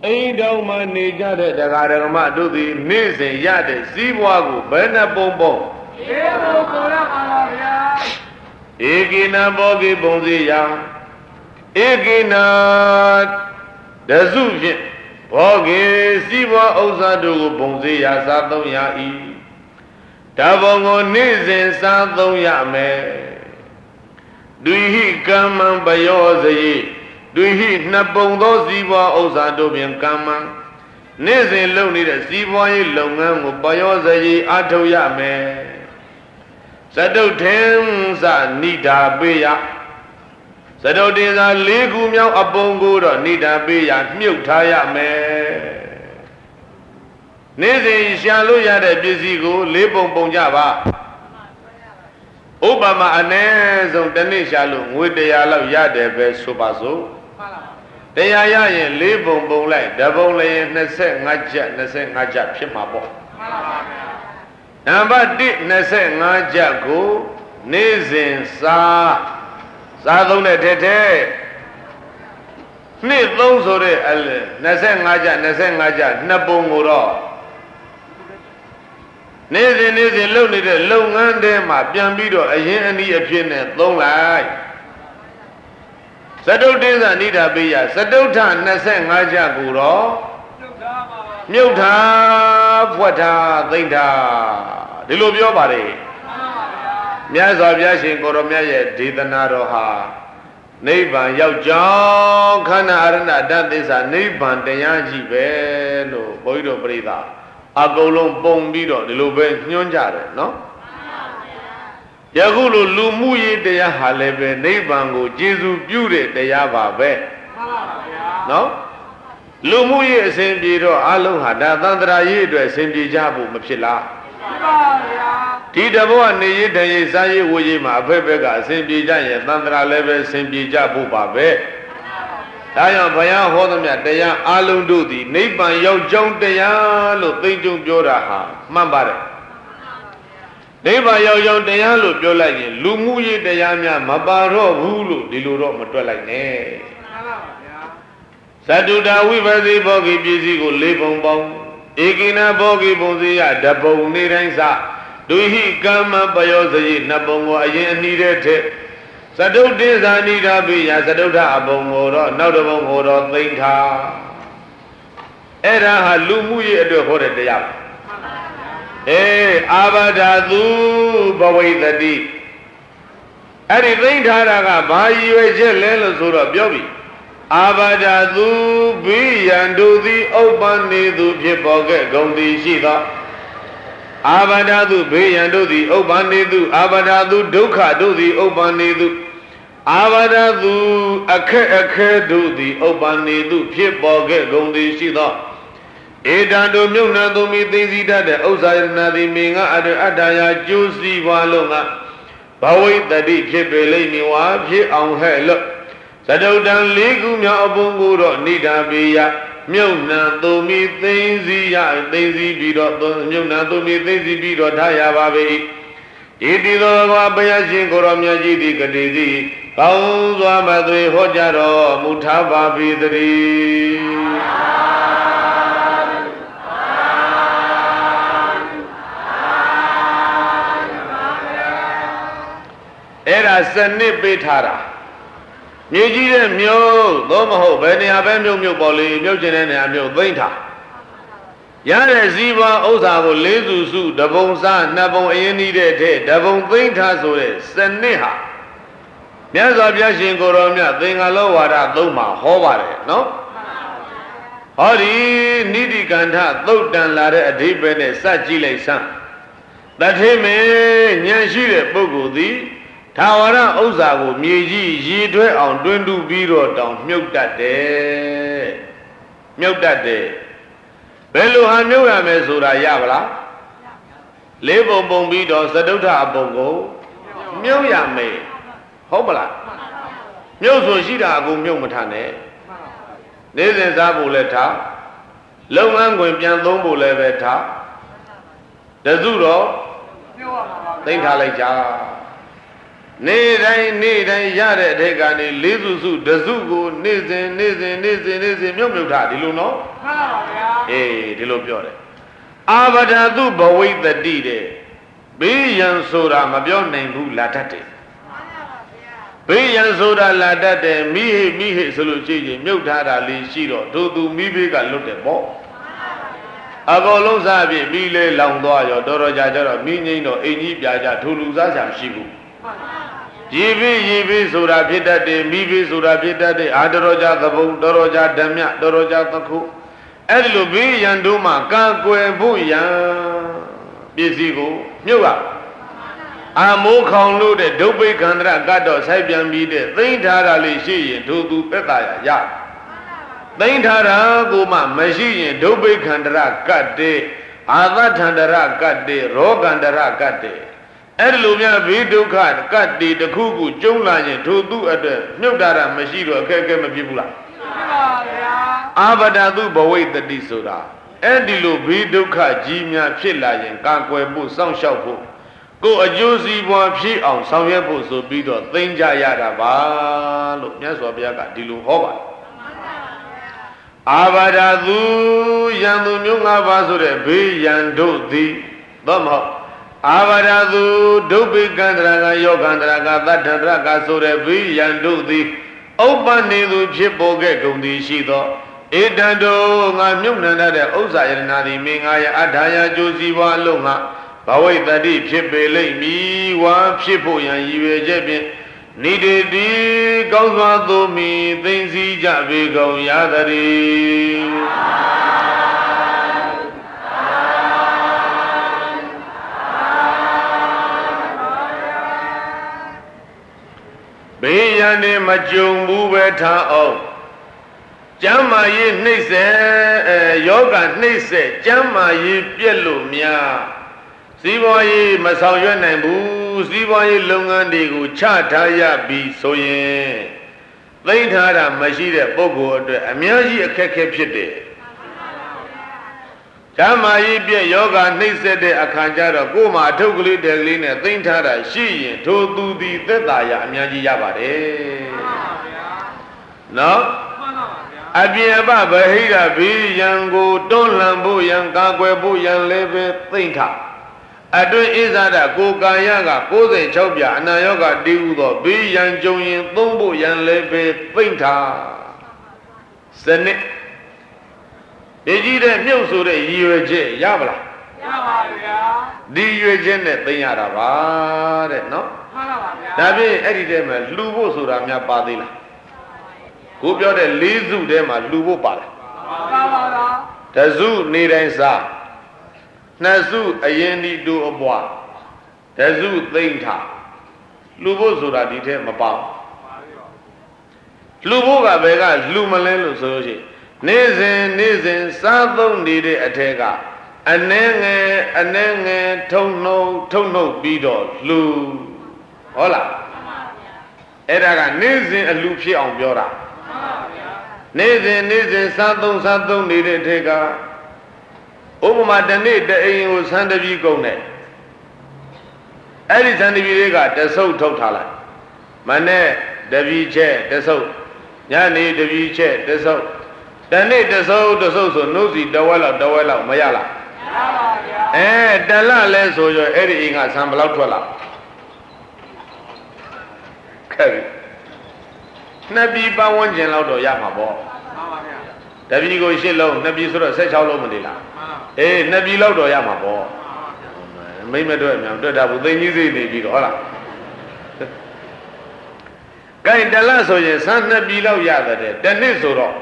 အိမ်တော်မှာနေကြတဲ့တရားဓမ္မတို့သည်နေ့စဉ်ရတဲ့စည်းပွားကိုဘယ်နှပုံပုံဧဘောကိုရပါပါဗျာဧကိနဘောကိပုံစီယဧကိနတစုဖြင့်ဘောကိစည်းပွားဥစ္စာတို့ကိုပုံစီယစားသုံးရ၏တဘုံကိုနေ့စဉ်စားသုံးရမယ်ဒွိဟိကမ္မံပယောစရိဒွိဟိနှစ်ပုံသောစည်းပွားဥစ္စာတို့ဖြင့်ကမ္မံနေ့စဉ်လုပ်နေတဲ့စည်းပွားရေးလုပ်ငန်းကိုပယောစရိအထုတ်ရမယ်သတုထေသနိဒာပေယသတုတေသာ၄ခုမြောက်အပုံကိုတော့နိဒာပေယမြုပ်ထားရမယ်နေ့စဉ်ရှာလို့ရတဲ့ပစ္စည်းကို၄ပုံပုံကြပါဥပမာအ ਨੇ ဆုံးတစ်နေ့ရှာလို့ငွေ100လောက်ရတယ်ပဲဆိုပါစို့100ရရင်၄ပုံပုံလိုက်တပုံလည်းရင်25ကျပ်25ကျပ်ဖြစ်မှာပေါ့နံပါတ်1 25ကျပ်ကိုနေ့စဉ်စားသုံးတဲ့ထဲနှစ်3ဆိုတဲ့25ကျပ်25ကျပ်နှစ်ပုံကိုတော့နေ့စဉ်လုပ်နေတဲ့လုပ်ငန်းထဲမှာပြန်ပြီးတော့အရင်အနည်းအဖြစ်နဲ့သုံးလိုက်သတုဋ္ဌိသနိဒာပိယသတုဋ္ဌ25ကျပ်ကိုတော့မြုပ်ထားဖွက်ထားသိမ့်ထားဒီလိုပြောပါလေမြတ်စွာဘုရားရှင်ကိုရောမြတ်ရဲ့ဒေသနာတော်ဟာနိဗ္ဗာန်ရောက်ကြောင်းခန္ဓာအရဏတသစ္စာနိဗ္ဗာန်တရားကြီးပဲလို့ဘုန်းကြီးတို့ပြိဿအကုန်လုံးပုံပြီးတော့ဒီလိုပဲညွှန်းကြတယ်နော်ယခုလိုလူမှုရေးတရားဟာလည်းပဲနိဗ္ဗာန်ကိုကျေစုပြုတဲ့တရားပါပဲနော်လူမှုရေးအစဉ်ပြေတော့အလုံးဟာဒါသန္တရာရေးအတွက်အစဉ်ပြေကြဖို့မဖြစ်လားမှန်ပါဗျာဒီတဘောကနေရတဲ့ရေးစားရေးဝေရေးမှာအဖက်ဖက်ကအစဉ်ပြေကြရင်သန္တရာလည်းပဲအစဉ်ပြေကြဖို့ပါပဲဒါကြောင့်ဘုရားဟောသမျှတရားအလုံးတို့သည်နိဗ္ဗာန်ရောက်ကြောင်းတရားလို့သိကြုံပြောတာဟာမှန်ပါတယ်နိဗ္ဗာန်ရောက်ကြောင်းတရားလို့ပြောလိုက်ရင်လူမှုရေးတရားများမပါတော့ဘူးလို့ဒီလိုတော့မတွက်လိုက်နဲ့မှန်ပါဗျာသတုတာဝိပသိဘောဂိပစ္စည်းကို၄ပုံပေါင်းဧကိနဘောဂိပုံစီယတပုံနေတိုင်းစဒွိဟိကမ္မပယောစရိနှစ်ပုံကိုအရင်အနည်းတဲ့ထက်သတုဋ္ဌိသနိဒာပိယသတုဋ္ဌအပုံကိုတော့နောက်တစ်ပုံကိုတော့သိမ့်ထားအဲ့ဒါဟာလူမှုရေးအတွက်ဟောတဲ့တရားအာဘဒသူဘဝိတတိအဲ့ဒီသိမ့်ထားတာကဘာရည်ရွယ်ချက်လဲလို့ဆိုတော့ပြောပြီအာဘဒသူဘိယံတို့သည်ဥပ္ပန္နေသူဖြစ်ပေါ်ခဲ့ဂုံသည်ရှိသောအာဘဒသူဘေးရန်တို့သည်ဥပ္ပန္နေသူအာဘဒသူဒုက္ခတို့သည်ဥပ္ပန္နေသူအာဘဒသူအခက်အခဲတို့သည်ဥပ္ပန္နေသူဖြစ်ပေါ်ခဲ့ဂုံသည်ရှိသောဧတံတို့မြုပ်နှံသူမိသိသိတတ်တဲ့ဥစ္စာယနာသည်မင်္ဂအတ္တရာကျိုးစီးပွားလုံးကဘဝိတ္တိဖြစ်ပေလိမ့်မည်ဝါဖြစ်အောင်ဟဲ့လို့သတုတံ၄ခုမြောက်အပုံကိုတော့နိဒာပေယမြုပ်နှံသူမိသိသိရသိသိပြီးတော့မြုပ်နှံသူမိသိသိပြီးတော့ထားရပါပေ၏ဣတိသောဘဘုရားရှင်ကိုရောမြတ်ကြီးသည်ကတိသည်ကောင်းစွာမသွေဟောကြားတော်မူထားပါပေတည်းအဲ့ဒါစနစ်ပေးထားတာမြေကြီးတဲ့မြို့သို့မဟုတ်ဘယ်နေရာပဲမြို့ပေါ်လေမြို့ကျင်တဲ့နေရာမြို့သိမ့်ထားရတဲ့ဇီဝဥစ္စာကို၄စုစုတပုံစားနှစ်ပုံအရင်ဤတဲ့ထဲတပုံသိမ့်ထားဆိုတဲ့စနစ်ဟာမြတ်စွာဘုရားရှင်ကိုရောမြတ်သင်္ဃလောဝါဒသုံးမှာဟောပါတယ်နော်ဟောဒီနိတိကန္ထသုတ်တန်လာတဲ့အဓိပ္ပာယ်နဲ့စကြည့်လိုက်စမ်းတထေမေဉာဏ်ရှိတဲ့ပုဂ္ဂိုလ်သည်ထာဝရဥစ္စာကိုမြေကြီးရည်တွဲအောင်တွင်းတူပြီးတော့တောင်မြုပ်တတ်တယ်မြုပ်တတ်တယ်ဘယ်လိုဟာမြုပ်ရမယ်ဆိုတာရပါလား၄ပုံပုံပြီးတော့သတုဋ္ဌအပုံကိုမြုပ်ရမယ်ဟုတ်မလားမြုပ်ဆိုရှိတာအကုန်မြုပ်မထနဲ့နေ့စဉ်စားဖို့လည်းထားလုပ်ငန်းခွင်ပြန်သုံးဖို့လည်းပဲထားတစုတော့သိမ့်ထားလိုက်ကြနေ့တိုင်းရတဲ့အထက်ကနေလေးစုတစုကိုနေ့စဉ်မြုပ်ထားဒီလိုနော်မှန်ပါဗျာအေးဒီလိုပြောတယ်အာဘဒတုဘဝိတ္တိတဲ့ဘေးရန်ဆိုတာမပြောနိုင်ဘူးလာတတ်တယ်ဘေးရန်ဆိုတာလာတတ်တယ်မိဟိဆိုလို့ရှိရင်မြုပ်ထားတာလေးရှိတော့တို့သူမိဘေးကလွတ်တယ်ပေါ့အကုန်လုံးစားပြီးမိလေးလောင်သွားရောတော်တော်ကြာကြတော့မိငိမ့်တော့အိမ်ကြီးပြာကြထူလူစားချာမရှိဘူးရေဘေးဆိုတာဖြစ်တတ်တယ်မိဘေးဆိုတာဖြစ်တတ်တယ်အာတော်ကြာသဘုံတော်တော်ကြာဓမြတော်တော်ကြာသခုအဲ့ဒီလိုဘေးရန်တို့မှကာကွယ်ဖို့ရန်ပစ္စည်းကိုမြုပ်ရအာမိုးခေါင်လို့တဲ့ဒုဗ္ဗိခန္ဓရကတ်တော့ဆိုင်ပြန်ပြီးတဲ့သိမ့်ထားတာလေးရှိရင်ထိုသူသက်သာရသိမ့်ထားတာကိုမှမရှိရင်ဒုဗ္ဗိခန္ဓရကတ်တဲ့အာသထန္တရကတ်တဲ့ရောဂန္တရကတ်တဲ့အဲ့ဒီလိုများဘေးဒုက္ခကတ်တဲ့တစ်ခုခုကျုံလာရင်ထိုသူအတွက်မြုပ်တာမရှိတော့အခက်အခဲမဖြစ်ဘူးလားမှန်ပါဗျာအာဘဒတုဘဝိတ္တိဆိုတာအဲ့ဒီလိုဘေးဒုက္ခကြီးများဖြစ်လာရင်ကာကွယ်ဖို့စောင့်ရှောက်ဖို့ကိုအကျိုးစီးပွားဖြစ်အောင်ဆောင်ရွက်ဖို့ဆိုပြီးတော့သိမ့်ကြရတာပါလို့မြတ်စွာဘုရားကဒီလိုဟောပါတယ်အာဘဒတုယံသူမျိုး၅ပါးဆိုတဲ့ဘေးရန်တို့သည်သို့မဟုတ်အာဘဒတုဒုဗ္ဗိကန္တရာကယောဂန္တရာကသတ္တန္တရကဆိုတဲ့ဘေးရန်တို့သည်ဥပ္ပနေသူဖြစ်ပေါ်ခဲ့ကုန်သည်ရှိသောဧတံတောငါမြုပ်နှံတဲ့ဥစ္စာယရနာသည်မင်းငါရဲ့အထာယကျိုးစီးပွားအလုံးငါဘဝိတ္တိဖြစ်ပေလိမ့်မည်ဝါဖြစ်ဖို့ရန်ရည်ရွယ်ချက်ဖြင့်နိတေတိကောင်းစွာသို့မီသိမ့်စည်းကြပေကုန်ရသတည်းဘေးရန်နေမကြုံဘူးပဲထားအောင်ကျမ်းမာရေးနှိမ့်ဆက်ယောဂနှိမ့်ဆက်ကျမ်းမာရေးပြက်လို့များစီးပွားရေးမဆောင်ရွက်နိုင်ဘူးစီးပွားရေးလုပ်ငန်းတွေကိုချထားရပြီဆိုရင်သိမ့်ထားတာမရှိတဲ့ပုဂ္ဂိုလ်အတွက်အများကြီးအခက်အခဲဖြစ်တယ်ဓမ္မရေးပြည့်ယောဂနှိမ့်ဆက်တဲ့အခါကျတော့ကိုယ်မှာအထုပ်ကလေးတက်ကလေးနဲ့သိမ့်ထားတာရှိရင်ထိုသူသည်သက်သာရအများကြီးရပါတယ်နော်အပြင်ပဗဟိရဘေးရန်ကိုတွန်းလှန်ဖို့ရန်ကာကွယ်ဖို့ရန်လည်းပဲသိမ့်ထားအတွင်းဣဇာဒကိုကာယက96ပြအနာယောဂတည်ဟူသောဘေးရန်ကြုံရင်သုံးဖို့ရန်လည်းပဲသိမ့်ထားစနစ်ဒီကြီးတဲ့မြုပ်ဆိုတဲ့ရည်ရွယ်ချက်ရပါလားရပါဗျာဒီရွယ်ချက်နဲ့သိရတာပါတဲ့နော်မှန်ပါဗျာဒါဖြင့်အဲ့ဒီထဲမှာလှူဖို့ဆိုတာများပါသေးလားကိုပြောတဲ့၄စုထဲမှာလှူဖို့ပါလားပါပါဗျာတစုနေတိုင်းစားနှစ်စုအရင်ဒီတူအပွားတစုသိမ့်ထားလှူဖို့ဆိုတာဒီထဲမပါဘူးလှူဖို့ကဘယ်ကလှူမလဲလို့ဆိုလို့ရှိရင်နေ့စဉ်စားသုံးနေတဲ့အထက်ကအနှဲငယ်ထုံနှုတ်ပြီးတော့လှူဟုတ်လားအဲ့ဒါကနေ့စဉ်အလှူဖြစ်အောင်ပြောတာနေ့စဉ်စားသုံးနေတဲ့အထက်ကဥပမာတစ်နေ့တအိမ်ကိုဆန်းတပီးကုန်တယ်အဲ့ဒီဆန်းတပီးလေးကတဆုပ်ထုတ်ထားလိုက်မနေ့တပီးချက်တဆုပ်ညနေတပီးချက်တဆုပ်တနေ့တဆုပ်ဆိုနှုတ်စီတဝက်လောက်မရလားရပါဗျာတလလဲဆိုရအဲ့ဒီအိမ်ကဆံဘလောက်ထွက်လာခဲ့ပြီနှစ်ပြည်ပန်းဝန်းကျင်လောက်တော့ရမှာပေါ့မှန်ပါဗျာတပြည်ကို8လုံးနှစ်ပြည်ဆိုတော့16လုံးမနေလားနှစ်ပြည်လောက်တော့ရမှာပေါ့မိမတို့အများတွေ့တာဘူးသိကြီးစိတ်နေပြီးတော့ဟုတ်လားကဲတလဆိုရင်ဆန်းနှစ်ပြည်လောက်ရတယ်တနှစ်ဆိုတော့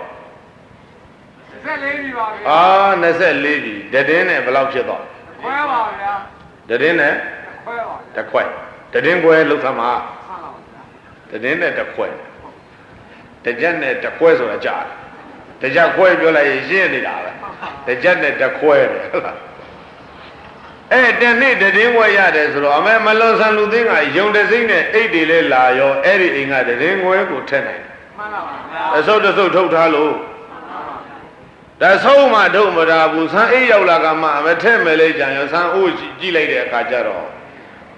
24ပြီပါဗျာ 24ပြီတတင်းနဲ့ဘယ်လောက်ဖြစ်တော့ခွဲပါဗျာတတင်းနဲ့ခွဲပါတစ်ခွဲတတင်းခွဲလောက်သမှာတတင်းနဲ့တစ်ခွဲတကြက်နဲ့တစ်ခွဲဆိုတာကြားတကြက်ခွဲပြောလိုက်ရင်ရှင်းနေတာပဲတကြက်နဲ့တစ်ခွဲတယ်ဟုတ်လားတနေ့တတင်းခွဲရတယ်ဆိုတော့အမေမလွန်ဆန်လူသိန်းကယုံတစိမ့်နဲ့အိတ်တွေလဲလာရောအဲ့ဒီအိမ်ကတတင်းခွဲကိုထက်နိုင်တယ်မှန်ပါဗျာအစုပ်ထုတ်ထားလို့တဆုံးမှထုတ်မတာဘူးဆန်းအိတ်ရောက်လာကမှမထက်မယ်လေကြံရောဆန်းအိုးကြည့်လိုက်တဲ့အခါကျတော့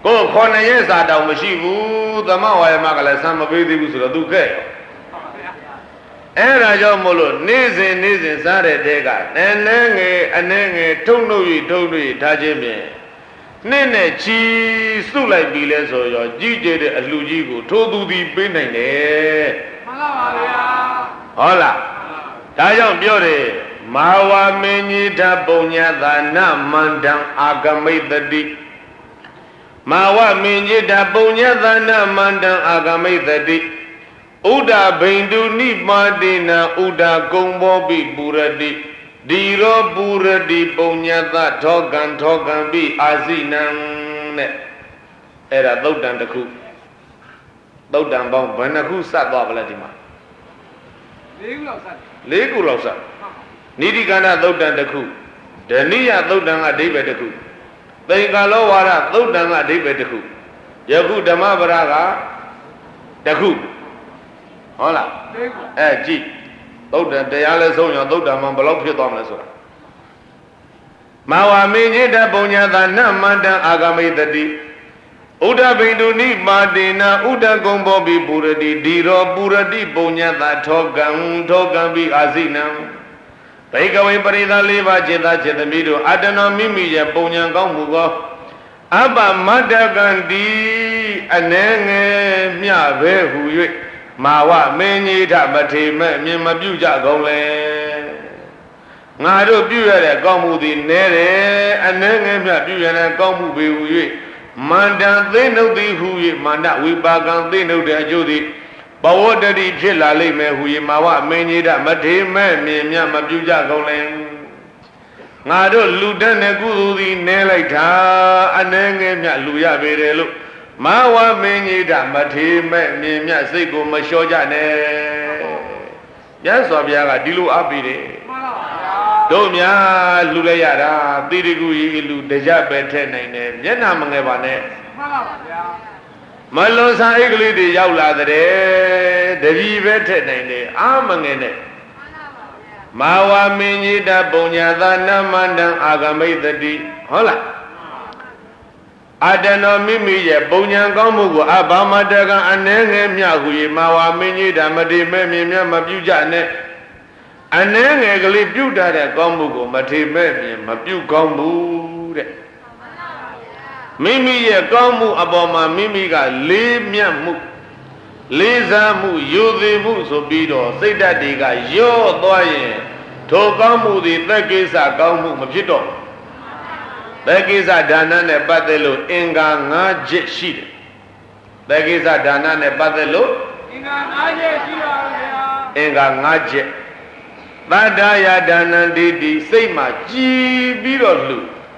ကိုခေါ်နေရဲ့စာတောင်မရှိဘူးသမဝါယမကလည်းဆံမပေးသေးဘူးဆိုတော့သူခဲ့ရောအဲ့ဒါကြောင့်မို့လို့နေ့စဉ်စားတဲ့တဲကနည်းနည်းငယ်အနေငယ်ထုံနှုတ်၍ထားခြင်းဖြင့်နှစ်နဲ့ချီစုလိုက်ပြီလဲဆိုရောကြီးကျယ်တဲ့အလှကြီးကိုထိုးသူသည်ပေးနိုင်တယ်မှန်ပါဗျာဟုတ်လားဒါကြောင့်ပြောတယ်မာဝမင်းကြီးထပုံညာသာနမန္တံအာဂမိတတိမာဝမင်းကြီးထပုံညာသာနမန္တံအာဂမိတတိဥဒဘိန္ဒုနိပါတိနာဥဒကုံဘောပိပုရတိဒီရောပုရတိပုံညာသထောကံပိအာဇိနံတဲ့အဲ့ဒါသုတ်တန်တစ်ခုသုတ်တန်ပေါင်းဘယ်နှခုစပ်သွားပါလဲဒီမှာ၄ခုလောက်စပ်နိတိကန္နသုတ်တန်တစ်ခုဒဏိယသုတ်တန်ကအဓိပ္ပာယ်တစ်ခုသိင်္ဂလောဝါဒသုတ်တန်ကအဓိပ္ပာယ်တစ်ခုယခုဓမ္မပဒကတစ်ခုဟုတ်လားကြည့်သုတ်တန်တရားလဲဆုံးရောသုတ်တန်မှာဘယ်လောက်ဖြစ်သွားမလဲဆိုတာမာဝမင်းจิตပုံညာသာနမန္တံအာဂမိတတိဥဒဘိန္ဒုနိပါတိနာဥဒကုံဘောပိပုရတိဒီရောပုရတိပုံညာသာထောကံပိအာဇိနံဘိကဝေပရိသ၄ပါးจิตသားจิตသမီးတို့အတ္တနောမိမိရဲ့ပုံညာကောင်းမှုကိုအပ္ပမတ္တကံတိအနေငယ်မျှပဲဟူ၍မာဝမင်းကြီးထမထေမဲ့မြင်မပြုကြကုန်လေငါတို့ပြုရတဲ့ကောင်းမှုသည်နည်းတယ်အနေငယ်မျှပြုရတဲ့ကောင်းမှုပေဟူ၍မန္တံသိနှုတ်သည်ဟူ၍မန္တဝိပါကံသိနှုတ်တဲ့အကျိုးသည်ဘဝတတိဖြစ်လာလိမ့်မယ်ဟူ၍မာဝမင်းကြီးထမထေမဲ့မြင်မြမပြုကြကုန်လေငါတို့လူတတ်တဲ့ကုသိုလ်သည်နည်းလိုက်တာအနေငယ်မျှလူရပေတယ်လို့မာဝမင်းကြီးဓမထေမဲ့မြင်မြစိတ်ကိုမလျှော့ကြနဲ့ရသော်ဘုရားကဒီလိုအပ်ပြီးတယ်တို့များလူလဲရတာတိရိကူကြီးလူတကြပဲထဲနိုင်တယ်မျက်နှာမငယ်ပါနဲ့မှန်ပါဗျာမလွန်ဆာအိတ်ကလေးတွေရောက်လာတဲ့တပီပဲထဲနိုင်တယ်အာမငယ်နဲ့မာဝမင်းကြီးဓပုံညာသာနမန္တံအာဂမိတတိဟုတ်လားအတ္တနောမိမိရဲ့ပုံညာကောင်းမှုကိုအဘာမတကံအနေငယ်မြဟု၍မာဝမင်းကြီးဓမ္မတိမဲ့မြင်မြမပြုကြနဲ့အနေငယ်ကလေးပြုတတ်တဲ့ကောင်းမှုကိုမထေမဲ့မြင်မပြုကောင်းဘူးတဲ့မိမိရဲ့ကောင်းမှုအပေါ်မှာမိမိကလေးမြတ်မှုလေးစားမှုယူသည်မှုဆိုပြီးတော့စိတ်ဓာတ်တွေကရော့သွားရင်ထိုကောင်းမှုသည်သက်ကိစ္စကောင်းမှုမဖြစ်တော့သက်ကိစ္စဒါနနဲ့ပတ်သက်လို့အင်္ဂါ၅ချက်ရှိတယ်သက်ကိစ္စဒါနနဲ့ပတ်သက်လို့အင်္ဂါ၅ချက်ရှိပါဗျာအင်္ဂါ၅ချက်သတ္တယာဒါနံဒိဋ္ဌိစိတ်မှာကြည်ပြီးတော့လှူ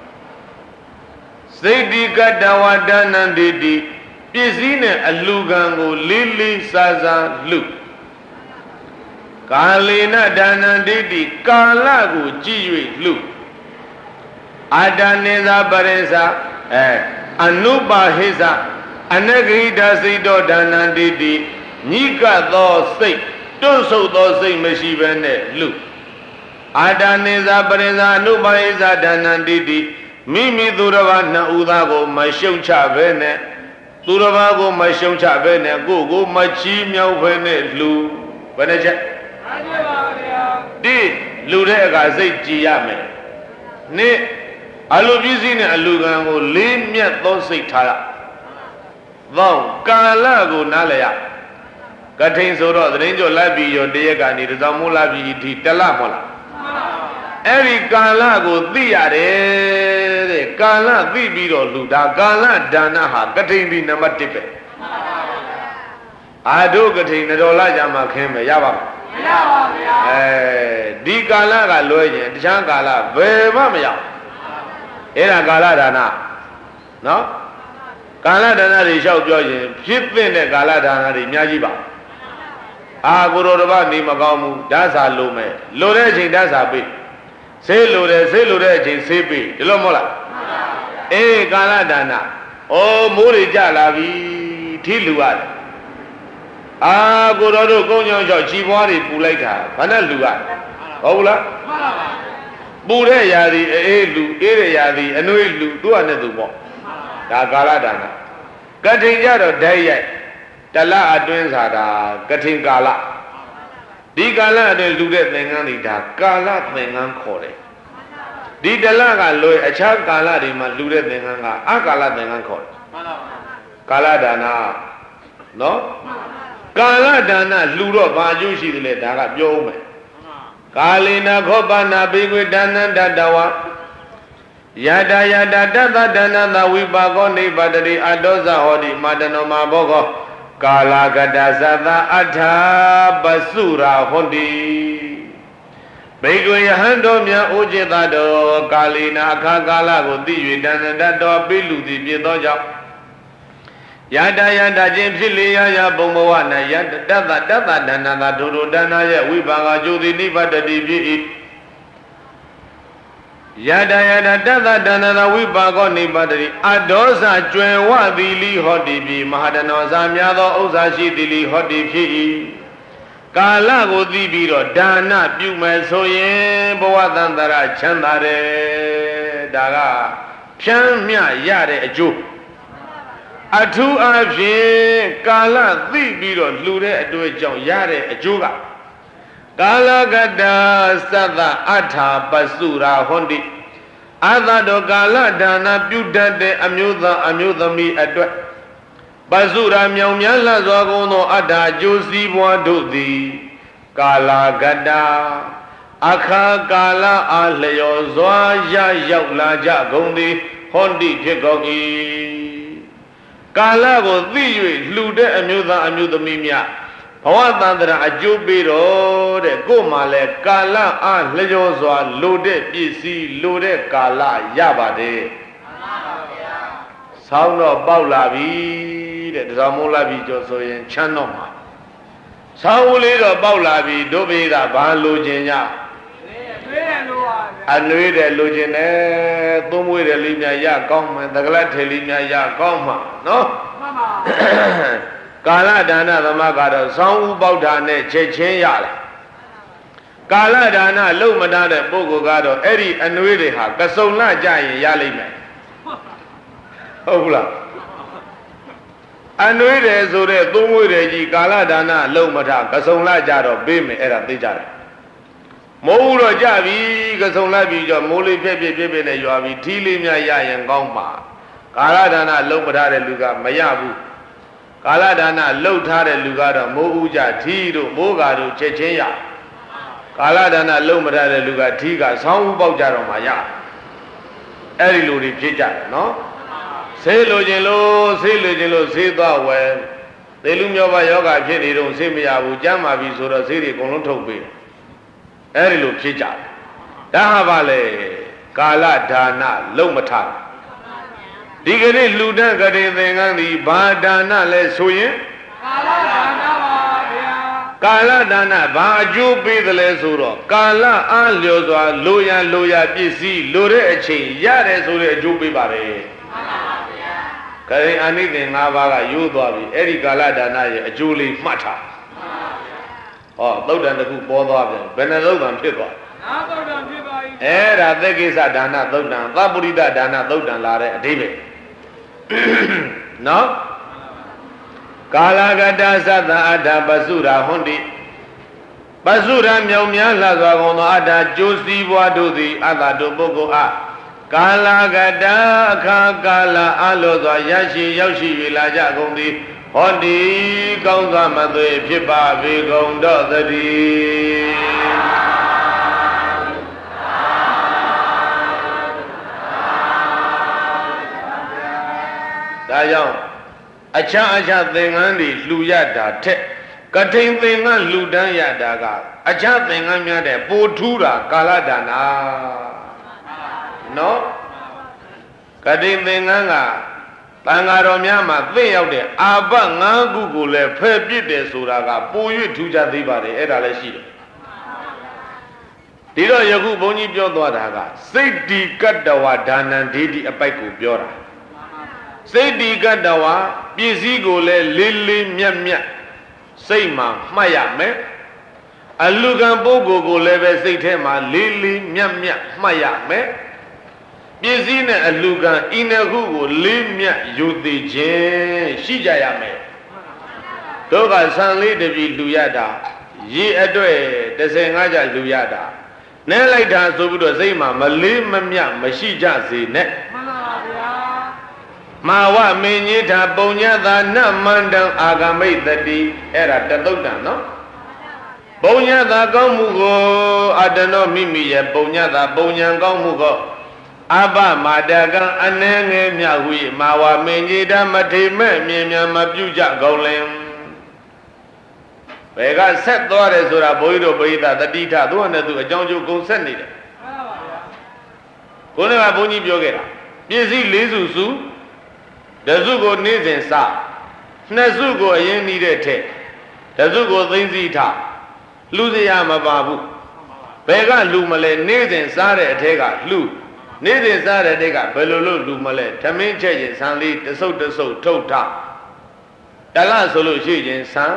စိတ်တိကတ္တဝဒါနံဒိဋ္ဌိပစ္စည်းနဲ့အလှခံကိုလေးလေးစားစားလှူကာလေနဒါနံဒိဋ္ဌိကာလကိုကြည်၍လှူအာတနေသာပရိသအနုပါဟိသအနဂိတစိတ်တော်ဒါနံဒိဋ္ဌိညိကသောစိတ်တွန့်ဆုတ်သောစိတ်မရှိဘဲနဲ့လှူအာတနေသာပရိသအနုပါဟိသဒါနံဒိဋ္ဌိမိမိသူတော်ဘာနှစ်ဦးသားကိုမရှုံချဘဲနဲ့သူတော်ဘာကိုမရှုံချဘဲနဲ့ကိုယ်ကိုမချီးမြှောက်ဘဲနဲ့လှူဘယ်နှချက်မှန်ပါဗျာဒီလှူတဲ့အခါစိတ်ကြည်ရမယ်နှစ်အလူပစ္စည်းနဲ့အလူကံကိုလေးမြတ်သောစိတ်ထားရသောကာလကိုနားလည်ရကထိန်ဆိုတော့သတင်းကြောလိုက်ပြီးရောတရက်ကနေတစောင်းမိုးလာပြီးဒီတလမဟုတ်လားအဲ့ဒီကာလကိုသိရတယ်တဲ့ကာလသိပြီးတော့လူဒါကာလဒါနဟာကထိန်ဒီနံပါတ်1ပဲအာဒုကထိန်တော်လာကြမှာခင်းမယ်ရပါမလားမရပါဗျာဒီကာလကလွဲရင်တခြားကာလဘယ်မှမရအဲ့ဒါကာလဒါနနော်ကာလဒါနတွေလျှောက်ပြောရင်ဖြစ်တဲ့ကာလဒါနတွေအများကြီးပါအာကိုရောတပတ်နေမကောင်းဘူးဓာတ်စာလိုမယ်လိုတဲ့အချိန်ဓာတ်စာပေးဆေးလိုတယ်ဆေးလိုတဲ့အချိန်ဆေးပေးဒီလိုမဟုတ်လားအေးကာလဒါနဩမိုးတွေကြလာပြီထီလူရတယ်အာကိုတော်တို့ကုန်းကြောင်လျှောက်ချီပွားတွေပူလိုက်တာဘာနဲ့လူရဟုတ်ဘူးလားမှန်ပါပါပူတဲ့ຢာသည်အေးလူအေးတဲ့ຢာသည်အနှွေးလူသူ့ဟာနဲ့သူပေါ့ဒါကာလဒါနကထိန်ကြတော့ဓာတ်ရိုက်တလအတွင်းစားတာကထိန်ကာလဒီကာလအတွင်းလူတဲ့သင်္ကန်းတွေဒါကာလသင်္ကန်းခေါ်တယ်ဒီတလကလွယ်အခြားကာလတွေမှာလူတဲ့သင်္ကန်းကအကာလသင်္ကန်းခေါ်တယ်ကာလဒါနနော်ကာလဒါနလူတော့ဘာအကျိုးရှိတယ်လဲဒါကပြောဦးမယ်ကာလိနာခောပနာဘိကွေဒါနန္တတဝယတာယတာတတ္တဒါနသဝိပါကောနိဗ္ဗတတိအတောဇဟောတိမာတနောမာဘောကောကာလကတသတ္တအထာပစုရာဟောတိဘိကွေယဟန်တော်မြတ်ဩจิตတော်ကာလိနာအခါကာလကိုသိ၍ဒါနန္တတော်ပိလူသည်ဖြစ်သောကြောင့်ယတာယတာချင်းဖြစ်လေရဘုံဘဝ၌ယတတ္တဒါနသာဒုဒုဒါနရဲ့ဝိပါကကျိုးသည်နိဗ္ဗတတိဖြစ်၏ယတာယတာတတ္တဒါနသာဝိပါကောနိဗ္ဗတတိအဒောဇကျွယ်ဝသည်လိဟောတိပြီမဟာတနောဇာများသောဥစ္စာရှိသည်လိဟောတိဖြစ်၏ကာလကိုသိပြီးတော့ဒါနပြုမယ်ဆိုရင်ဘဝတန်တရာချမ်းသာတယ်ဒါကဖြမ်းမြရတဲ့အကျိုးအထူးအဖြင့်ကာလသိပြီးတော့လှူတဲ့အတွေ့အကြောင်းရတဲ့အကျိုးကကာလကတ္တသတ္တအထာပစုရာဟွန်တိအသတောကာလဒါနပြုတတ်တဲ့အမျိုးသားအမျိုးသမီးအတွက်ပစုရာမြောင်များလှစွာကုန်သောအထာကျိုးစည်းပွားတို့သည်ကာလကတ္တအခါကာလအားလျော်စွာရရောက်လာကြကုန်သည်ဟွန်တိဖြစ်ကုန်၏ကာလကိုသိ၍လှူတဲ့အမျိုးသားအမျိုးသမီးများဘဝတန်တရာအကျိုးပေးတော့တဲ့ကို့မှာလဲကာလအားလျော်စွာလိုတဲ့ပစ္စည်းလိုတဲ့ကာလရပါတယ်မှန်ပါဗျာဆောင်းတော့ပေါက်လာပြီတဲ့ဒါမို့လာပြီကြောဆိုရင်ချမ်းတော့မှာဆောင်းဦးလေးတော့ပေါက်လာပြီတို့ဘေးကဘာလိုချင်ကြအနွေးတယ်လိုချင်တယ်သုံးမွေးတယ်လေးများရကောင်းမယ်သကလတ်ထေလေးများရကောင်းမှာနော်မှန်ပါကာလဒါနသမကတော့ဆောင်းဦးပေါက်တာနဲ့ချက်ချင်းရတယ်ကာလဒါနလုံမတားတဲ့ပုဂ္ဂိုလ်ကတော့အဲ့ဒီအနွေးတွေဟာကစုံလကြရင်ရလိမ့်မယ်ဟုတ်ဘူးလားအနွေးတယ်ဆိုတဲ့သုံးမွေးတယ်ကြီးကာလဒါနလုံမတားကစုံလကြတော့ပေးမယ်အဲ့ဒါသိကြတယ်မိုးတော့ကြပြီကစုံလိုက်ပြီကြောမိုးလေးပြက်နဲ့ရွာပြီထီးလေးများရရင်ကောင်းပါကာလဒါနလုံမထားတဲ့လူကမရဘူးကာလဒါနလှုပ်ထားတဲ့လူကတော့မိုးဦးကြထီးတို့မိုးကာတို့ချက်ချင်းရကာလဒါနလုံမထားတဲ့လူကထီးကဆောင်းဦးပေါက်ကြတော့မှရအဲ့ဒီလူတွေဖြစ်ကြတယ်နော်ဆေးလိုချင်လို့ဆေးသွားဝယ်သေလူမျိုးပါယောဂဖြစ်နေတော့ဆေးမရဘူးကြမ်းပါပြီဆိုတော့ဆေးတွေအကုန်လုံးထုတ်ပေးတယ်အဲ့ဒီလိုဖြစ်ကြတယ်ဒါဟာပါလေကာလဒါနလုံမထားဒီကနေ့လူတန်းကတိသင်္ကန်းဒီဘာဒါနလဲဆိုရင်ကာလဒါနပါဗျာကာလဒါနဘာအကျိုးပေးတယ်လဲဆိုတော့ကာလအားလျော်စွာလိုရပစ္စည်းလိုတဲ့အချိန်ရတယ်ဆိုတဲ့အကျိုးပေးပါတယ်မှန်ပါဗျာကတိအနိသင်၅ပါးကရိုးသွားပြီအဲ့ဒီကာလဒါနရဲ့အကျိုးလေးမှတ်ထားဟောသုတ်တန်တစ်ခုပေါ်သွားပြန်ဘယ်နှသုတ်တန်ဖြစ်သွားနာသုတ်တန်ဖြစ်ပါ၏အဲ့ဒါသက်ကိစ္စဒါနသုတ်တန်သပုရိဒဒါနသုတ်တန်လာတဲ့အဓိပ္ပာယ်နော်ကာလကတ္တသတ္တအထာပစုရာဟွန်တိပစုရာမြောင်များလှစွာကုန်သောအထာကျိုးစည်းပွားတို့သည်အတ္တတို့ပုဂ္ဂိုလ်အားကာလကတ္တအခါကာလအလိုစွာရရှိရောက်ရှိ၍လာကြကုန်သည်ဟောတိကောင်းစွာမသွေဖြစ်ပါပေကုန်တော့သတည်းဒါကြောင့်အခြားသင်္ကန်းတွေလှူရတာထက်ကထိန်သင်္ကန်းလှူဒန်းရတာကအခြားသင်္ကန်းများတဲ့ပိုထူးတာကာလဒါနနော်ကထိန်သင်္ကန်းကတန်ဃာတော်များမှာသိရောက်တဲ့အာဘ၅ခုကိုလည်းဖယ်ပြစ်တယ်ဆိုတာကပို၍ထူးခြားသေးပါတယ်အဲ့ဒါလည်းရှိတယ်ဒီတော့ယခုဘုန်းကြီးပြောသွားတာကစိတ်တိကတ္တဝဒါနံဒိဋ္ဌိအပိုက်ကိုပြောတာစိတ်တိကတ္တဝပစ္စည်းကိုလည်းလေးမြတ်စိတ်မှာမှတ်ရမယ်အလူကံပုဂ္ဂိုလ်ကိုလည်းပဲစိတ်ထဲမှာလေးမြတ်မှတ်ရမယ်ပပစ္စည်းနဲ့အလူကံဤနှစ်ခုကိုလေးမြတ်ယူသိခြင်းရှိကြရမယ်တို့ကဆံလေးတပြီလူရတာရေအတွေ့15ကြလူရတာနဲလိုက်တာဆိုပြီးတော့စိတ်မှာမလေးမမြတ်မရှိကြစေနဲ့မှန်ပါဗျာမာဝမင်းကြီးတာပုံညသာနမန္တံအာဂမိတ်တတိအဲ့ဒါတသုတ်တန်နော်ပုံညသာကောင်းမှုကိုအတနောမိမိရဲ့ပုံညသာပုံညံကောင်းမှုကိုအဘမာတကံအနေငယ်မြဟု၏မာဝမင်းကြီးတာမထေမဲ့မြင်မြန်မပြုကြကုန်လင်ဘယ်ကဆက်သွားတယ်ဆိုတာဘုန်းကြီးတို့ပရိသတ်တတိထသူ့နဲ့သူအကြောင်းကျိုးကုန်ဆက်နေတယ်မှန်ပါဗျာကိုယ်ကဘုန်းကြီးပြောခဲ့တာပစ္စည်း၄စုစုတစုကိုနေ့စဉ်စနှစ်စုကိုအရင်နှီးတဲ့ထက်တစုကိုသိမ့်စီထလူစရာမပါဘူးဘယ်ကလူမလဲနေ့စဉ်စားတဲ့အထက်ကလူနေ့စဉ်စားတဲ့အထက်ကဘယ်လိုလုပ်လူမလဲဓမင်းချက်ရင်ဆံလေးတဆုပ်ထုတ်ထတလဆိုလို့ရှိရင်ဆံ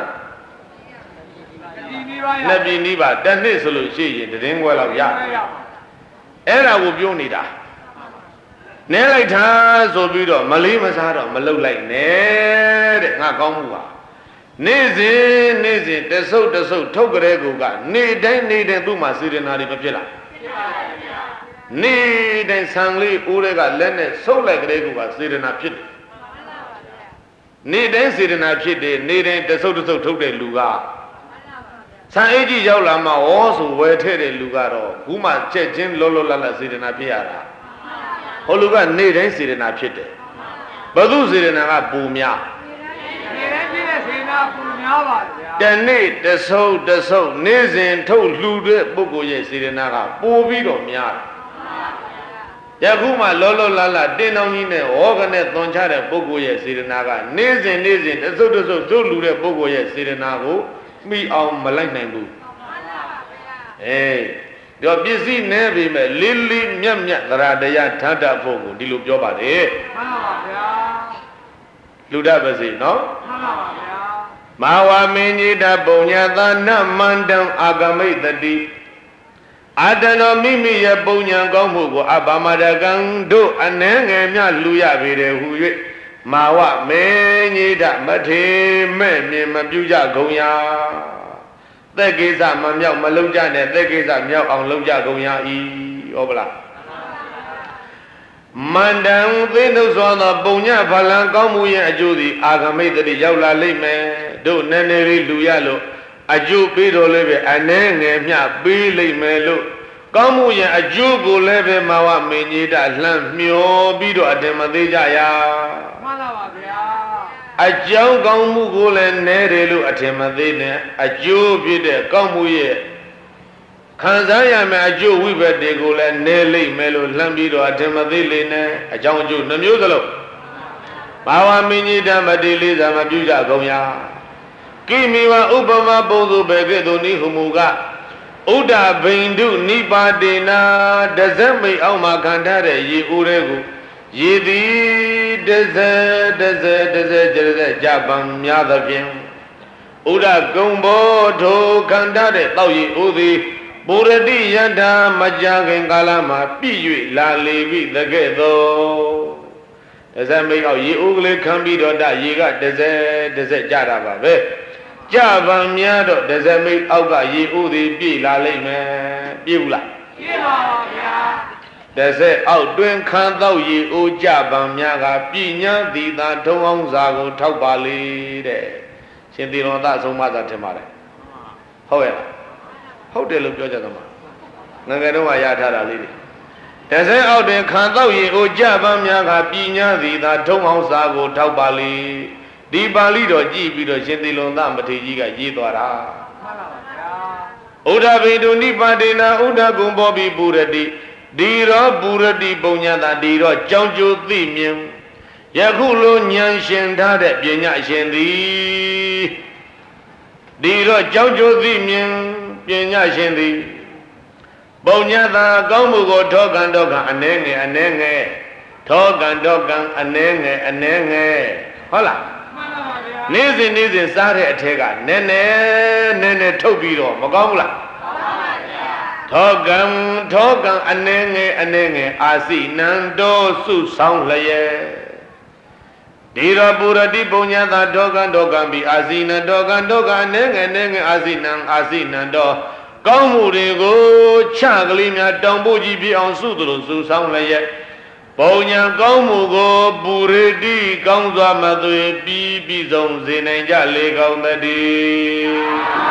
နှစ်ပြည်နီးပါတစ်နှစ်ဆိုလို့ရှိရင်တည်င်းခွဲလောက်ရအဲ့ဒါကိုပြောနေတာနဲလိုက်တာဆိုပြီးတော့မလေးမစားတော့မလုတ်လိုက်နဲ့တဲ့ငါကောင်းမှုပါနေ့စဉ်တဆုပ်ထုတ်ကြတဲ့ကူကနေတိုင်းသူ့မှာစေတနာတွေမဖြစ်လားဖြစ်ပါဗျာနေ့တိုင်းဆံလေးဦးတွေကလက်နဲ့ဆုပ်လိုက်ကြတဲ့ကူကစေတနာဖြစ်တယ်နေ့တိုင်းစေတနာဖြစ်တယ်နေ့တိုင်းတဆုပ်ထုတ်တဲ့လူကဆံအိတ်ကြီးရောက်လာမှဩဆိုဝယ်ထည့်တဲ့လူကတော့ဘူးမှချက်ချင်းလောလတ်စေတနာဖြစ်ရတာဟိုလူကနေတိုင်းစေတနာဖြစ်တယ်ဘု து စေတနာကပူများနေတိုင်းဖြစ်တဲ့စေတနာပူများပါဗျာတနေ့တဆုပ်နေ့စဉ်ထုတ်လှူတဲ့ပုဂ္ဂိုလ်ရဲ့စေတနာကပိုပြီးတော့များတယ်ယခုမှလောလတ်တင်းတောင်းကြီးနဲ့ဟောကနဲ့သွန်ချတဲ့ပုဂ္ဂိုလ်ရဲ့စေတနာကနေ့စဉ်တဆုပ်ထုတ်လှူတဲ့ပုဂ္ဂိုလ်ရဲ့စေတနာကိုမိအောင်မလိုက်နိုင်ဘူးပြောပစ္စည်းနဲပြီမဲ့လေးမြတ်သရတရားထတတ်ဖို့ကိုဒီလိုပြောပါတယ်မှန်ပါဗျာလူတတ်ပါစေနော်မှန်ပါဗျာမာဝမင်းကြီးတပုံညသာနမန္တံအာဂမိတ်တတိအာတနောမိမိရဲ့ပုံညာကောင်းမှုကိုအဘာမတကံတို့အနေငယ်မြလူရပေတယ်ဟူ၍မာဝမင်းကြီးတမထေမဲ့မြင်မပြုကြကုန်ရာသက်ကိစ္စမမြောက်မလုံးကြနဲ့သက်ကိစ္စမြောက်အောင်လုံးကြကုန်ရာဤဟုတ်ပလားမန္တံသိနှုတ်စွာသောပုံညဖလံကောင်းမှုရဲ့အကျိုးသည်အာဂမိတ်တိရောက်လာလိမ့်မယ်တို့နည်းနည်းလေးလူရလို့အကျိုးပေးတော်လည်းပဲအနေငယ်မျှပေးလိမ့်မယ်လို့ကောင်းမှုရဲ့အကျိုးကိုလည်းပဲမာဝမင်းကြီးတလှမ်းမျောပြီးတော့အတင်မသေးကြရမှန်ပါဗျာအကြောင်းကောင်းမှုကိုလည်းနဲတယ်လို့အထင်မသေးနဲ့အကျိုးဖြစ်တဲ့ကောင်းမှုရဲ့ခံစားရမယ့်အကျိုးဝိဘတ်တွေကိုလည်းနဲလိမ့်မယ်လို့လှမ်းပြီးတော့အထင်မသေးလေနဲ့အကြောင်းအကျိုးနှမျိုးစလုံးဘာဝမင်းကြီးတမတိလေးသာမပြုကြကုန်ရာကိမိဝဥပမာပုံစုပဲကဲ့သို့နိဟုမူကဥဒ္ဒဘိန္ဒုနိပါတေနာတဇမိတ်အောက်မှာခံထားတဲ့ရေဦးတွေကိုရေသည်တဇကြပံများသဖြင့်ဥဒ္ဒကုံဘောထိုခံထားတဲ့တောက်ရေဦးသည်ပုရတိယန္တာမကြာခင်ကာလမှာပြည့်၍လာလေပြီတကဲ့သို့တဇမိတ်အောက်ရေဦးကလေးခံပြီးတော့ရေကတဇကြတာပါပဲကြပံများတော့တဇမိတ်အောက်ကရေဥသည်ပြည့်လာလိမ့်မယ်ပြည့်ဘူးလားပြည့်ပါပါဗျာတဇအောက်တွင်ခံတော့ရေဥကြပံများကပြည့်ညာသည်သာထုံအောင်စာကိုထောက်ပါလေတဲ့ရှင်သီတော်သားဆုံးမသာထင်ပါတယ်ဟုတ်ရဲ့လားဟုတ်တယ်လို့ပြောကြသမှာငငယ်တော့ရထားတာလေးတွေတဇအောက်တွင်ခံတော့ရေဥကြပံများကပြည့်ညာသည်သာထုံအောင်စာကိုထောက်ပါလေဒီပါဠိတော်ကြည့်ပြီးတော့ရှင်သီလုံသမထေရကြီးကရေးသွားတာမှန်ပါဗျာဥဒ္ဓဘိတုနိပါတေနာဥဒ္ဓကုံဘောပိပုရတိဒီရောပုရတိပုံညာတာဒီရောကြောင်းကျိုးသိမြင်ယခုလိုဉာဏ်ရှင်ထားတဲ့ပညာရှင်သည်ဒီရောကြောင်းကျိုးသိမြင်ပညာရှင်သည်ပုံညာတာကောင်းမှုကိုထောကံအနေငယ်ထောကံအနေငယ်ဟုတ်လားနေ့စဉ်စားတဲ့အထက်ကနည်းနည်းထုတ်ပြီးတော့မကောင်းဘူးလားမှန်ပါဗျာထောကံအနေငယ်အာစီနံတော်စုဆောင်လျက်ဒီရပုရတိပုညတာထောကံပြီးအာစီနံထောကံအနေငယ်အာစီနံတော်ကောင်းမှုတွေကိုချကလေးများတောင်ဖို့ကြီးပြအောင်စုသလိုစုဆောင်လျက်ပုံညာကောင်းမှုကိုပုရိတိကောင်းစွာမသွေပြီးဆုံးစေနိုင်ကြလေကောင်းတည်း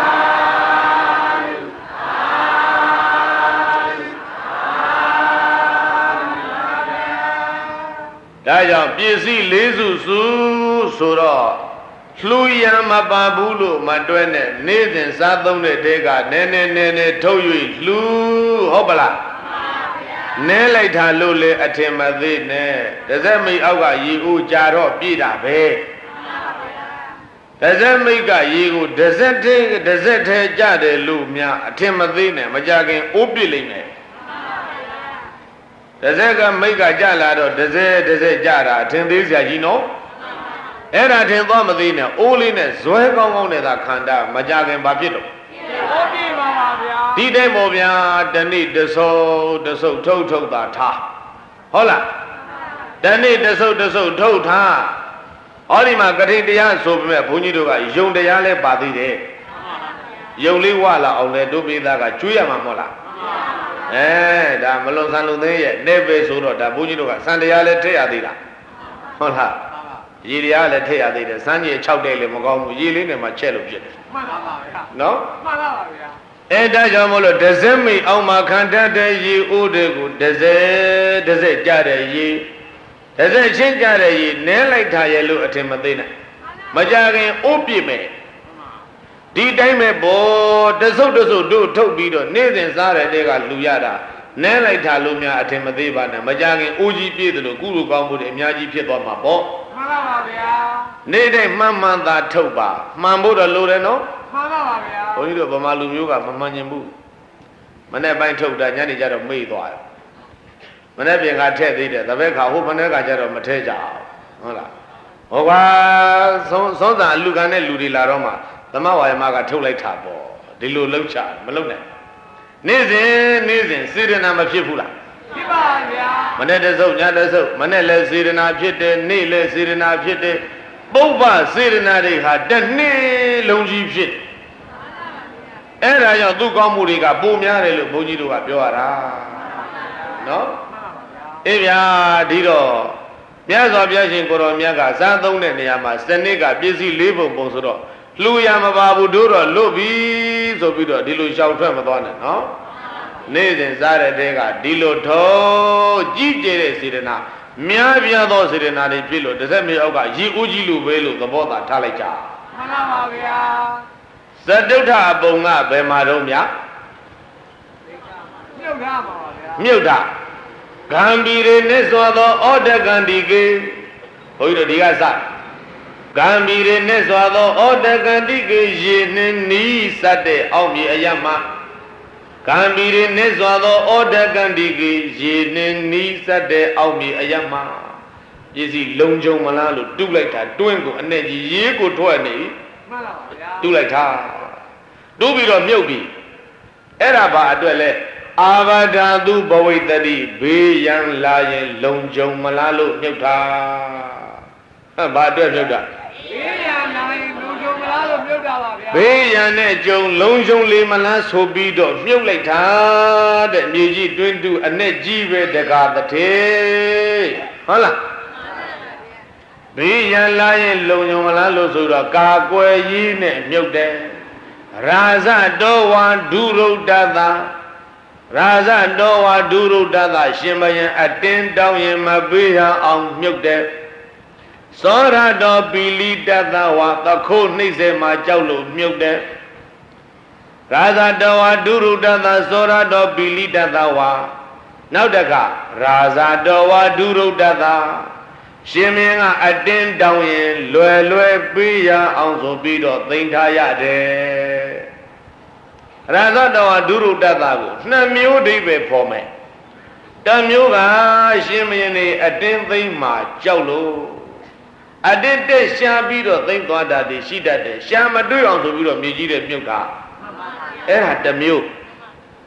ဒါကြောင့်ပစ္စည်းလေးစုစုဆိုတော့လှူရန်မပါဘူးလို့မတွဲနဲ့နေ့စဉ်စားသုံးတဲ့တဲကနည်းထုတ်၍လှူဟုတ်ပလားနဲလိုက်တာလို့လေအထင်မသေးနဲ့တစက်မိတ်အောက်ကရေဦးကြာတော့ပြည့်တာပဲတစက်မိတ်ကရေကိုတစက်ထဲကြတယ်လို့များအထင်မသေးနဲ့မကြခင်အိုးပြစ်လိမ့်မယ်တစက်ကမိတ်ကကြလာတော့တစက်ကြတာအထင်သေးစရာကြီးနော်အဲ့ဒါထင်သွားမသေးနဲ့အိုးလေးနဲ့ဇွဲကောင်းနဲ့သာခန္ဓာမကြခင်ဘာဖြစ်တော့ဟုတ်ပြီပါပါဗျာဒီတိုင်းပေါ့ဗျာတနေ့တဆုပ်ထုတ်တာထားဟုတ်လားတနေ့တဆုပ်ထုတ်ထားဟောဒီမှာကတိတရားဆိုပေမဲ့ဘုန်းကြီးတို့ကယုံတရားလဲပါသေးတယ်ယုံလေးဝလာအောင်လဲတို့ပိသားကကျွေးရမှာမဟုတ်လားဒါမလွန်ဆန်လုံသိရဲ့နေပဲဆိုတော့ဒါဘုန်းကြီးတို့ကစံတရားလဲထည့်ရသေးတာဟုတ်လားရေတရားလည်းထည့်ရသေးတယ်စမ်းကြီး6တဲ့လည်းမကောင်းဘူးရေလေးနဲ့မှချက်လို့ဖြစ်တယ်မှန်ပါပါဗျာနော်မှန်ပါပါဗျာဒါကြောင့်မို့လို့တစက်မိအောင်မှာခံတတ်တဲ့ရေအိုးတွေကိုတစက်ကြတဲ့ရေတစက်ချင်းကြတဲ့ရေနဲလိုက်တာရဲ့လို့အထင်မသေးနဲ့မကြခင်အိုးပြစ်မယ်ဒီတိုင်းပဲဘောတဆုပ်တို့ထုတ်ပြီးတော့နေ့စဉ်စားတဲ့တဲကလူရတာနဲလိုက်တာလို့များအထင်မသေးပါနဲ့မကြခင်အိုးကြီးပြည့်တယ်လို့ကုလိုကောင်းမှုတွေအများကြီးဖြစ်သွားမှာပေါ့မှန်ပါပါဗျာနေ့တိုင်းမှန်သာထုတ်ပါမှန်ဖို့တော့လိုတယ်နော်မှန်ပါပါဗျာဘုန်းကြီးတို့ဗမာလူမျိုးကမမှန်ကျင်ဘူးမနေ့ပိုင်းထုတ်တာညနေကျတော့မေ့သွားတယ်မနေ့ပြင်ကထည့်သေးတယ်တပည့်ခါဟိုမနေ့ကကျတော့မထည့်ကြအောင်ဟုတ်လားဟောကွာသုံးစာအလူကန်တဲ့လူတွေလာတော့မှသမဝါယမကထုတ်လိုက်တာပေါ့ဒီလိုလှုပ်ချမလှုပ်နဲ့နေ့စဉ်စေတနာမဖြစ်ဘူးလားဖြစ်ပါဗျာမနေ့တဆုပ်ညတဆုပ်မနေ့လည်းစေတနာဖြစ်တယ်နေ့လည်းစေတနာဖြစ်တယ်ပုပ္ပစေတနာတွေဟာတစ်နှစ်လုံးကြီးဖြစ်အဲ့ဒါကြောင့်သူ့ကောင်းမှုတွေကပိုများတယ်လို့ဘုန်းကြီးတို့ကပြောရတာနော်အေးဗျာဒီတော့မြတ်စွာဘုရားရှင်ကိုရောမြတ်ကဇာသုံးတဲ့နေရာမှာစနစ်ကပစ္စည်း၄ပုံဆိုတော့လှူရမပါဘူးတို့တော့လွတ်ပြီဆိုပြီးတော့ဒီလိုရှောင်ထွက်မသွားနဲ့နော်နေ့စဉ်စားတဲ့တဲကဒီလိုထောကြီးကျယ်တဲ့စေတနာများပြားသောစေတနာတွေဖြစ်လို့တစ်စက်မြေအောက်ကရေဦးကြီးလိုပဲလို့သဘောသာထားလိုက်ကြမှန်ပါဗျာသတုထအပုံကဘယ်မှာတော့မြတ်မြုပ်ထားပါဗျာမြုပ်ထားဂံဘီရေနဲ့ဆိုသောဩဒကံဒီကေဘုန်းကြီးတို့ဒီကစဂံဘီရေနဲ့ဆိုသောဩဒကံဒီကေရေနှင်းနီးစတဲ့အောက်မြေအရမကံဘီရေနဲ့စွာသောဩဒကံဒီကေရေနှင်းနီးစတဲ့အောက်မြေအယမပစ္စည်းလုံခြုံမလားလို့တူးလိုက်တာတွင်းကိုအနဲ့ကြီးရေကိုထွက်နေမှန်ပါဗျာတူးလိုက်တာတူးပြီးတော့မြုပ်ပြီးအဲ့ဒါဘာအတွက်လဲအာဘဒာတုဘဝိတ္တိဘေးရန်လာရင်လုံခြုံမလားလို့မြုပ်တာဘာအတွက်မြုပ်တာဘေးရန်လာရင်လုံခြုံမလားလို့မြုပ်တာပါဗျာဘေးရန်နဲ့ကြုံလုံခြုံလေမလားဆိုပြီးတော့မြုပ်လိုက်တာတဲ့မြေကြီးတွင်းတူအနဲ့ကြီးပဲတကားတဲ့ဟုတ်လားဘေးရန်လာရင်လုံခြုံမလားလို့ဆိုတော့ကာကွယ်ရေးနဲ့မြုပ်တယ်ရာဇတောဝါဒုရုဒ္ဒတာရာဇတောဝါဒုရုဒ္ဒတာရှင်မယံအတင်းတောင်းရင်မပေးရအောင်မြုပ်တယ်သောရတော်ပီလီတသဝါသခိုးနှိမ့်စေမှာကြောက်လို့မြုပ်တယ်ရာဇတော်ဝါဒုရုဒ္ဒတာသောရတော်ပီလီတသဝါနောက်တခါရာဇတော်ဝါဒုရုဒ္ဒတာရှင်မင်းကအတင်းတောင်းရင်လွယ်ပေးရအောင်ဆိုပြီးတော့သိမ်းထားရတယ်ရာဇတော်ဝါဒုရုဒ္ဒတာကိုနှစ်မျိုးအဓိပ္ပာယ်ဖော်မယ်တမျိုးကရှင်မင်းနေအတင်းသိမ်းမှာကြောက်လို့အတ္တတက်ရှားပြီးတော့သိမ့်သွားတာတွေရှိတတ်တယ်ရှားမတွေ့အောင်ဆိုပြီးတော့မြေကြီးတွေမြုပ်တာအဲ့ဒါတစ်မျိုး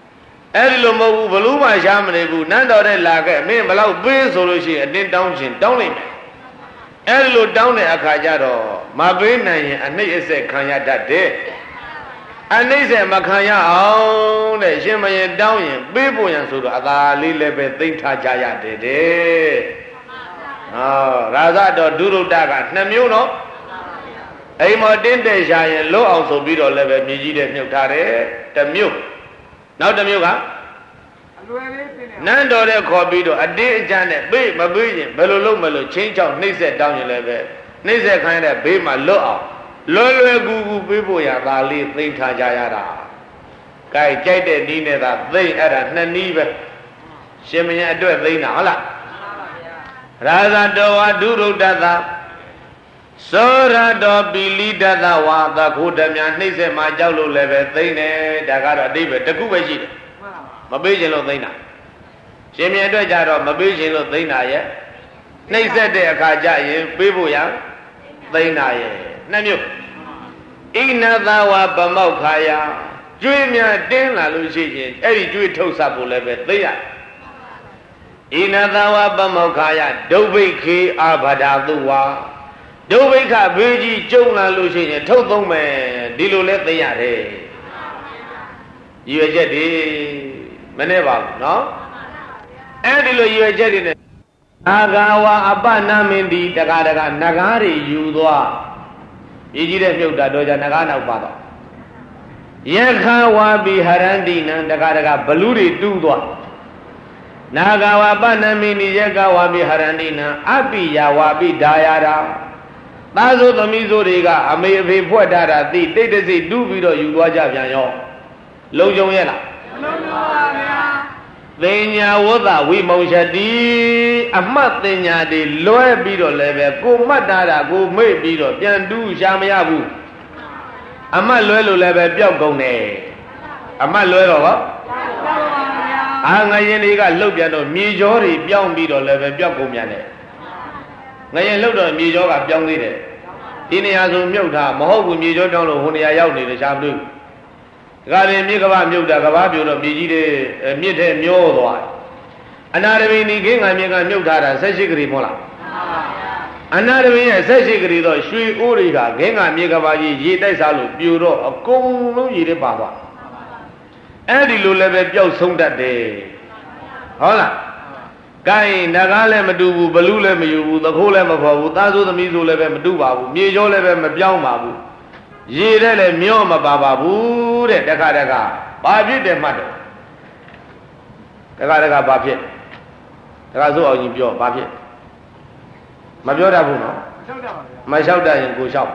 အဲ့ဒီလိုမဟုတ်ဘူးဘလူးမှရှားမနေဘူးနန်းတော်တဲ့လာခဲ့မင်းဘလောက်ပေးဆိုလို့ရှိရင်အတင်းတောင်းခြင်းတောင်းလိုက်မယ်အဲ့ဒီလိုတောင်းတဲ့အခါကျတော့မပေးနိုင်ရင်အနှိမ့်အဆက်ခံရတတ်တယ်အနှိမ့်ဆက်မခံရအောင်တဲ့ရှင်မရင်တောင်းရင်ပေးဖို့ရန်ဆိုတော့အသာလေးလည်းပဲသိမ့်ထားကြရတယ်တဲ့ဟောရာဇတော်ဒုရုဒ္ဒက2မျိုးနော်အိမ်မောတင်းတဲ့ရှာရင်လွတ်အောင်ဆိုပြီးတော့လည်းပဲမြေကြီးတဲ့မြုပ်ထားတယ်1မျိုးနောက်1မျိုးကအလွယ်လေးသိနေနန်းတော်တဲ့ခေါ်ပြီးတော့အတင်းအကျပ်နဲ့ပေးမပေးရင်ဘယ်လိုလုပ်မလို့ချင်းချောက်နှိမ့်ဆက်တောင်းရင်လည်းပဲနှိမ့်ဆက်ခိုင်းတဲ့ဘေးမှာလွတ်အောင်လွယ်ကူကူပေးဖို့ရသာလေးသိမ့်ထားကြရတာ။ကဲကြိုက်တဲ့နည်းနဲ့သာသိမ့်အဲ့ဒါ2နည်းပဲရှင်မင်းအတွက်သိမ့်တာဟုတ်လား။ရာဇတော်ဝါဒုရုဒ္ဒသာသောရတော်ပိလိတသဝါသခုဓမြနှိမ့်ဆက်မှာကြောက်လို့လည်းပဲသိမ့်တယ်ဒါကတော့အတိပဲတစ်ခုပဲရှိတယ်မပေးခြင်းလို့သိမ့်တာရှင်မြတ်အတွက်ကြတော့မပေးခြင်းလို့သိမ့်တာရဲ့နှိမ့်ဆက်တဲ့အခါကျရင်ပေးဖို့ရသိမ့်တာရဲ့2မျိုးဣနသဝါဗမောက္ခာယကျွေးမြတင်းလာလို့ရှိရင်အဲ့ဒီကျွေးထုတ်ဆက်ဖို့လည်းပဲသိရဣနသဝါဗမောက္ခာယဒုဗ္ဗိခေအာဘာဒသုဝါဒုဗ္ဗိခဘေးကြီးကျုံလာလို့ရှိရင်ထုတ်သုံးမယ်ဒီလိုလဲသိရတယ်ရွယ်ချက်ဒီမနဲ့ပါဘူးနော်အဲ့ဒီလိုရွယ်ချက်တွေနဲ့အာဂါဝအပနာမင်းဒီတကားနဂါးတွေယူသွားပြည်ကြီးတဲ့မြုပ်တာတော့ကြနဂါးနောက်ပါတော့ယခဝါပိဟရန္တိနံတကားဘလူတွေတူးသွားနာဂါဝပနာမင်းဒီယခဝါပိဟရန္တိနံအပိယဝါပိဒါယာရာသားစိုးသမီးစိုးတွေကအမေအဖေဖွက်ထားတာသိတိတ်တစိတူးပြီးတော့ယူသွားကြပြန်ရောလုံကြုံရဲ့လားမလုံပါဘူးဗျာသင်ညာဝသဝိမုံရှတိအမှတ်သင်ညာတွေလွဲပြီးတော့လည်းပဲကိုမှတ်ထားတာကိုမေ့ပြီးတော့ပြန်တူးရှာမရဘူးအမှတ်လွဲလို့လည်းပဲပျောက်ကုန်တယ်အမှတ်လွဲတော့ဟောအာငရင်တွေကလှုပ်ပြန်တော့မြေကြောတွေပြောင်းပြီးတော့လည်းပဲပျောက်ကုန်ပြန်တယ်ငရင်လှုပ်တော့မြေကြောကပြောင်းသေးတယ်ဒီနေရာဆိုမြုပ်ထားမဟုတ်ဘူးမြေကြောတောင်းလို့ဟိုနေရာရောက်နေတယ်ရှားမတွေ့ဘူးဒါကြရင်မြေကဘာမြုပ်တာကဘာပြိုတော့မြေကြီးတွေမြစ်ထဲမျောသွားတယ်အနာရဝိနိခင်းငံမြေကမြုပ်ထားတာ18ကလေးမဟုတ်လားအနာရဝိရဲ့18ကလေးတော့ရွှေအိုးတွေကခင်းငံမြေကဘာကြီးရေတိုက်စားလို့ပြိုတော့အကုန်လုံးရေထဲပါသွားအဲ့ဒီလိုလည်းပဲပျောက်ဆုံးတတ်တယ်ဟုတ်လားကိုင်းနဂါးလည်းမတူဘူးဘလူးလည်းမယူဘူးသခိုးလည်းမဖော်ဘူးသားစိုးသမီးစိုးလည်းပဲမတူပါဘူးမြေကျော်လည်းပဲမပြောင်းပါဘူးရေတဲ့လည်းမျောမပါပါဘူးတဲ့တခါဘာဖြစ်တယ်မှတ်တယ်တခါဘာဖြစ်တခါစိုးအောင်ကြီးပြောဘာဖြစ်မပြောတတ်ဘူးနော်မလျှောက်တတ်ရင်ကိုလျှောက်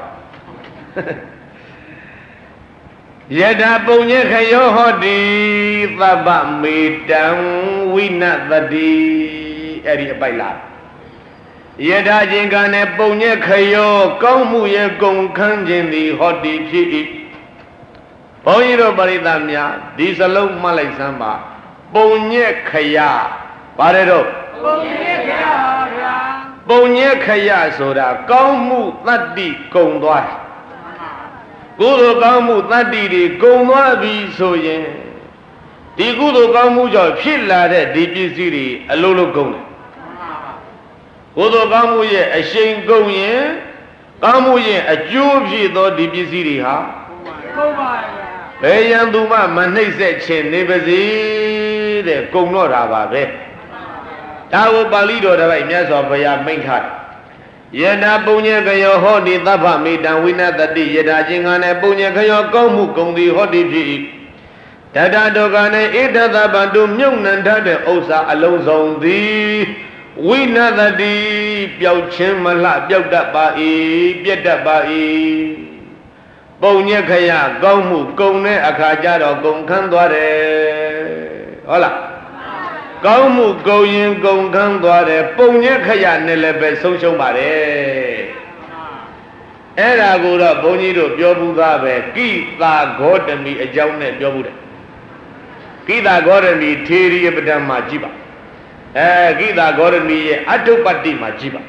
ယထာပုံညေခယောဟောတိသဗ္ဗမေတံဝိနသတိအဲ့ဒီအပိုက်လားယထာခြင်းကနဲ့ပုံညေခယောကောင်းမှုရဲ့ကုန်ခန်းခြင်းသည်ဟောတိဖြစ်၏ဘုန်းကြီးတို့ပရိသတ်များဒီစလုံးမှတ်လိုက်စမ်းပါပုံညေခယပါတယ်တော့ပုံညေခယပါဗျာပုံညေခယဆိုတာကောင်းမှုတတ္တိကုန်သွားကုသိုလ်ကောင်းမှုတတ္တိတွေကုန်သွားပြီဆိုရင်ဒီကုသိုလ်ကောင်းမှုကြောင့်ဖြစ်လာတဲ့ဒီပစ္စည်းတွေအလိုလိုကုန်တယ်ကုသိုလ်ကောင်းမှုရဲ့အရှိန်ကုန်ရင်ကောင်းမှုရဲ့အကျိုးဖြစ်သောဒီပစ္စည်းတွေဟာကုန်ပါရဲ့ဘယ်ရန်သူမှမနှိမ့်ဆက်ခြင်းနေပါစေတဲ့ကုန်တော့တာပါပဲဒါကိုပါဠိတော်တစ်ပိုက်မြတ်စွာဘုရားမိန့်ထားယထာပုံညေခယောဟောတိသဗ္ဗမေတံဝိနသတိယထာခြင်းကနဲ့ပုံညေခယောကောင်းမှုကုန်သည်ဟောတိဖြစ်၏တတဒုက္ခနဲ့ဣဒသဗ္ဗံတို့မြုပ်နှံထားတဲ့ဥစ္စာအလုံးစုံသည်ဝိနသတိပျောက်ခြင်းမလှပျောက်တတ်ပါ၏ပြတ်တတ်ပါ၏ပုံညေခယကောင်းမှုကုန်တဲ့အခါကျတော့ကုန်ခန်းသွားတယ်ဟုတ်လားကောင်းမှုကုန်ရင်ကုန်ခန်းသွားတယ်ပုံညက်ခရနဲ့လည်းပဲဆုံးရှုံးပါတယ်အဲ့ဒါကိုတော့ဘုန်းကြီးတို့ပြောဘူးသားပဲကိသာဂေါတမီအကြောင်းနဲ့ပြောဘူးတယ်ကိသာဂေါတမီထေရီပဒံမှာကြည့်ပါကိသာဂေါတမီရဲ့အတုပတ္တိမှာကြည့်ပါ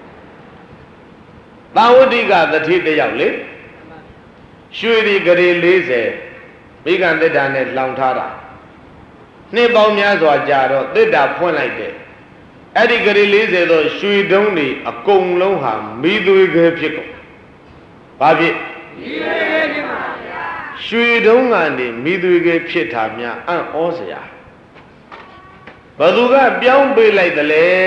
သာဝတိကသတိတယောက်လေရွှေဒီဂရေ40မိဂန္တတ္တာနဲ့လောင်ထားတာနှစ်ပေါင်းများစွာကြာတော့သစ်တာဖွင့်လိုက်တယ်အဲ့ဒီကလေး40သောရွှေတုံးတွေအကုန်လုံးဟာမိသွေးခဲဖြစ်ကုန်ဘာဖြစ်ရွှေတုံးကနေမိသွေးခဲဖြစ်တာများအံ့ဩစရာဘသူကပြောင်းပေးလိုက်တယ်လေ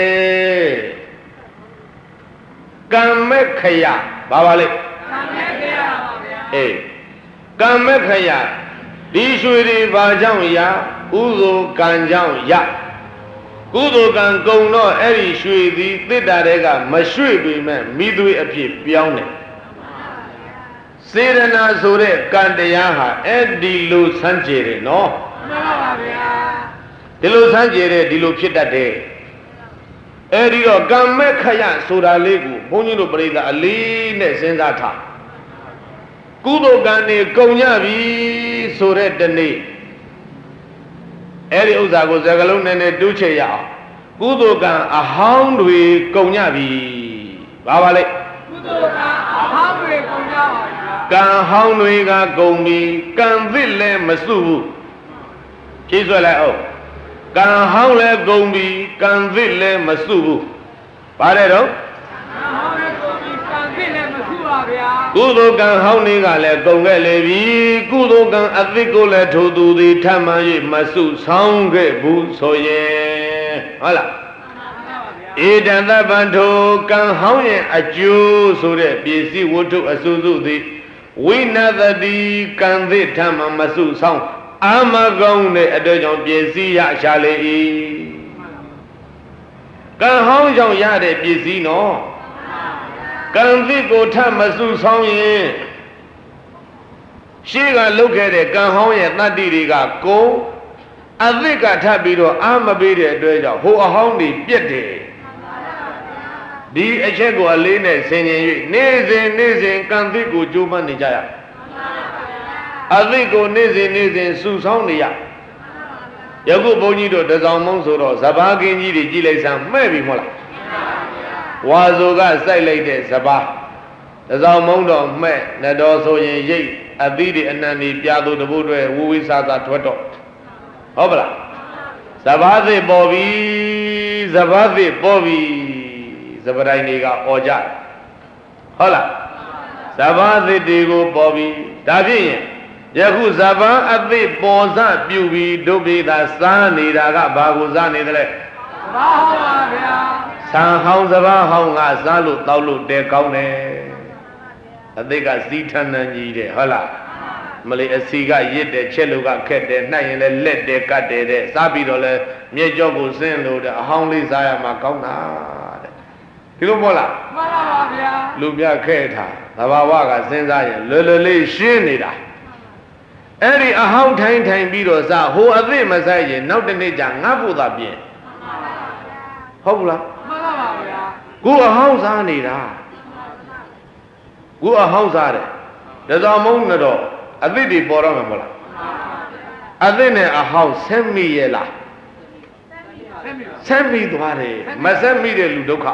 ကံမဲ့ခရဘာပါလဲကံမဲ့ခရပါဗျာအေးကံမဲ့ခရဒီရွှေတွေဘာကြောင့်ရဥသိုလ်ကံကြောင့်ရကုသိုလ်ကံကုံတော့အဲ့ဒီရွှေသည်သစ်တာတွေကမရွှေ့ပေမဲ့မိသွေးအဖြစ်ပြောင်းတယ်စေရနာဆိုတဲ့ကံတရားဟာအဲ့ဒီလိုစမ်းကြယ်တယ်နော်မှန်ပါဗျာဒီလိုစမ်းကြယ်တဲ့ဒီလိုဖြစ်တတ်တယ်အဲ့ဒီတော့ကံမဲ့ခရဆိုတာလေးကိုဘုန်းကြီးတို့ပြိဿအလေးနဲ့စဉ်းစားထားကုသိုလ်ကံတွေကုံညပြီဆိုတဲ့တနေ့အဲ့ဒီဥစ္စာကိုစကားလုံးနဲ့တူးချေရအောင်ကုသိုလ်ကံအဟောင်းတွေကုံညပြီဘာပါလဲကုသိုလ်ကံအဟောင်းတွေကုံညပါဗျာကံဟောင်းတွေကကုံပြီကံသစ်လည်းမစုဘူးဖြည့်ဆွဲလိုက်အောင်ကံဟောင်းလည်းကုံပြီကံသစ်လည်းမစုဘူးဘာလဲတော့ကံဟောင်းလည်းကုံပြီကံသစ်လည်းမစုပါဗျာကုသိုလ်ကံဟောင်းတွေကလည်းကုံခဲ့လေပြီကုသိုလ်ကံအသစ်ကိုလည်းထိုသူသည်ထမှန်၍မစုဆောင်ခဲ့ဘူးဆိုရင်ဟုတ်လားဧတံသဗ္ဗံထိုကံဟောင်းရဲ့အကျိုးဆိုတဲ့ပစ္စည်းဝတ္ထုအစုစုသည်ဝိနသတိကံသစ်ထမှန်မစုဆောင်အာမကောင်းတဲ့အတွက်ကြောင့်ပစ္စည်းရရှာလေ၏ကံဟောင်းကြောင့်ရတဲ့ပစ္စည်းနော်ကံသစ်ကိုထမစုဆောင်ရင်ရှေးကလုပ်ခဲ့တဲ့ကံဟောင်းရဲ့တတ္တိတွေကကိုအသစ်ကထပ်ပြီးတော့အာမပေးတဲ့အတွက်ကြောင့်ဟိုအဟောင်းတွေပြက်တယ်ဒီအချက်ကိုအလေးနဲ့ဆင်ခြင်၍နေ့စဉ်ကံသစ်ကိုကြိုးပမ်းနေကြရအသစ်ကိုနေ့စဉ်စုဆောင်နေရယခုဘုန်းကြီးတို့တစောင်းမုံဆိုတော့ဇဘာကင်းကြီးတွေကြည်လိုက်စမ်းမှဲ့ပြီမဟုတ်လားဝါဆိုကစိုက်လိုက်တဲ့ဇဘာတစောင်းမုံတော့မှဲ့နတော်ဆိုရင်ရိတ်အသီးတွေအနှံတွေပြာသူတပုတ်တွေဝူဝိစာသာထွက်တော့ဟုတ်ပလားဇဘာသစ်ပေါ်ပြီဇဘာသစ်ပေါ်ပြီဇပတိုင်းတွေကអော်ကြဟုတ်လားဇဘာသစ်တွေကိုပေါ်ပြီဒါဖြင့်ယခုဇဗံအသစ်ပေါ်စပြုပြီးဒုပိသာစားနေတာကဘာကိုစားနေတယ်လဲဇဗဟောင်းပါဗျာဆံဟောင်းဇဗဟောင်းကစားလို့တောက်လို့တဲကောင်းတယ်အသစ်ကစီးထန်းနှံကြီးတယ်ဟုတ်လားမလေးအစီကရစ်တယ်ချက်လို့ကခက်တယ်နှိုက်ရင်လည်းလက်တယ်ကတ်တယ်တဲ့စားပြီးတော့လည်းမြေကြောကိုဆင်းလို့တဲ့အဟောင်းလေးစားရမှာကောင်းတာတဲ့ဒီလိုမဟုတ်လားမှန်ပါပါဗျာလူပြခဲထားသဘာဝကစဉ်းစားရင်လွယ်လွယ်လေးရှင်းနေတာအဲ့ဒီအဟောင်းထိုင်ပြီးတော့စဟိုအသစ်မဆိုင်ရင်နောက်တနေ့ကျငတ်ဖို့သာပြင်ဟုတ်ဘူးလားမှန်ပါပါဗျာကိုအဟောင်းစားနေတာကိုအဟောင်းစားတယ်ဒါကြောင့်မုန်းတော့အသစ်တွေပေါ်တော့မှာမဟုတ်လားအသစ်နဲ့အဟောင်းဆက်မိရဲ့လားဆက်မိသွားတယ်မဆက်မိတဲ့လူဒုက္ခ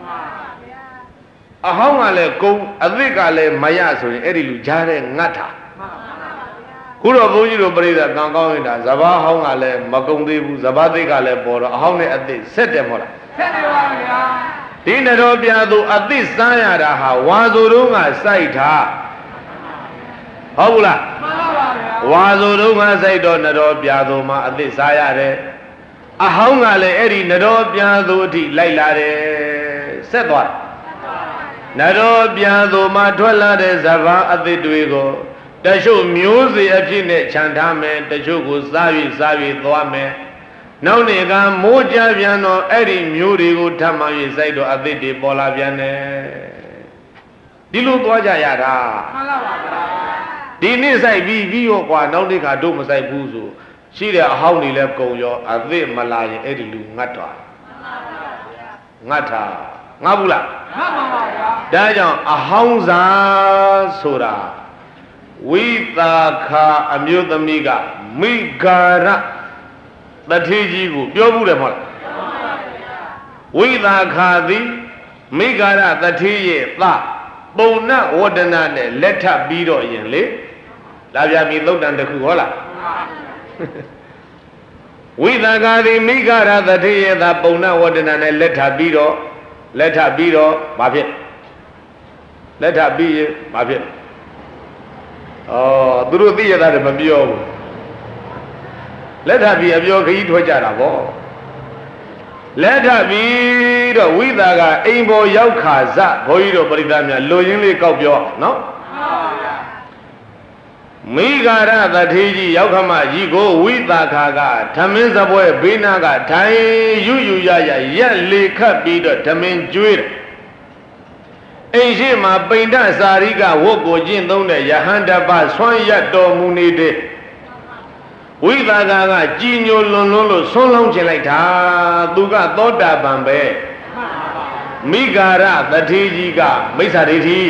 အဟောင်းကလည်းကုန်းအသစ်ကလည်းမရဆိုရင်အဲ့ဒီလူကြားတဲ့ငတ်တာခုတော့ဘုန်းကြီးတို့ပြိဿကံကောင်းနေတာဇဘာဟောင်းကလည်းမကုံသေးဘူးဇဘာသိကလည်းပေါ်တော့အဟောင်းနဲ့အသစ်ဆက်တယ်မဟုတ်လားဆက်တယ်ပါဗျာဒီနတော်ပြသူအသစ်စားရတာဟာဝါဆိုတုံးကစိုက်တာဟုတ်ဘူးလားမှန်ပါပါဗျာဝါဆိုတုံးကစိုက်တော့နတော်ပြသူမှာအသစ်စားရတယ်အဟောင်းကလည်းအဲ့ဒီနတော်ပြသူအထိလိုက်လာတယ်ဆက်သွားနတော်ပြသူမှာထွက်လာတဲ့ဇဘာအသစ်တွေကိုတချို့မျိုးစေအဖြစ်နဲ့ခြံထားမယ်တချို့ကိုစားပြီးသွားမယ်နောက်နေ့ကမိုးကြပြန်တော့အဲ့ဒီမျိုးတွေကိုထပ်မှ၍စိုက်တော့အသစ်တွေပေါ်လာပြန်တယ်ဒီလိုသွားကြရတာမှန်ပါပါဗျာဒီနေ့စိုက်ပြီးရောကွာနောက်နေ့ကတို့မစိုက်ဘူးဆိုရှိတဲ့အဟောင်းတွေလည်းကုံရောအသစ်မလာရင်အဲ့ဒီလူငတ်သွားငတ်တာငတ်ဘူးလားငတ်ပါပါဗျာဒါကြောင့်အဟောင်းစားဆိုတာဝိသာခာအမျိုးသမီးကမိဂါရတထေကြီးကိုပြောဘူးတယ်မဟုတ်လားဝိသာခာသည်မိဂါရတထေရဲ့သားပုံနဝဒနာနဲ့လက်ထပ်ပြီးတော့ရင်လေလာပြမီသုတ်တန်တခုဟုတ်လားဝိသကာတိမိဂရသတိယသာပုံနာဝတ္တနာနဲ့လက်ထပ်ပြီးတော့ဘာဖြစ်လက်ထပ်ပြီးရင်ဘာဖြစ်သူတို့သိရတာလည်းမပြောဘူးလက်ထပ်ပြီးအပြောခကြီးထွက်ကြတာဗောလက်ထပ်ပြီးတော့ဝိသကာအိမ်ပေါ်ရောက်ခါစဘုန်းကြီးတို့ပရိသတ်များလိုရင်းလေးကောက်ပြောနော်မိဂရသတိကြီးရောက်ခမကြီးကိုဝိသကာကဓမင်းစပွဲဘေးနာကထိုင်ယူရရက်လေခတ်ပြီးတော့ဓမင်းကျွေးတယ်အိမ်ရှိမှာပိန္ဒစာရိကဝတ်ကိုကျင့်သုံးတဲ့ယဟန်တပဆွမ်းရတော်မူနေတဲ့ဝိသကာကကြည်ညိုလွန်လို့ဆွန်းလုံးကျင်လိုက်တာသူကသောတာပန်ပဲမိဂရသတိကြီးကမိစ္ဆာဒိဋ္ဌိ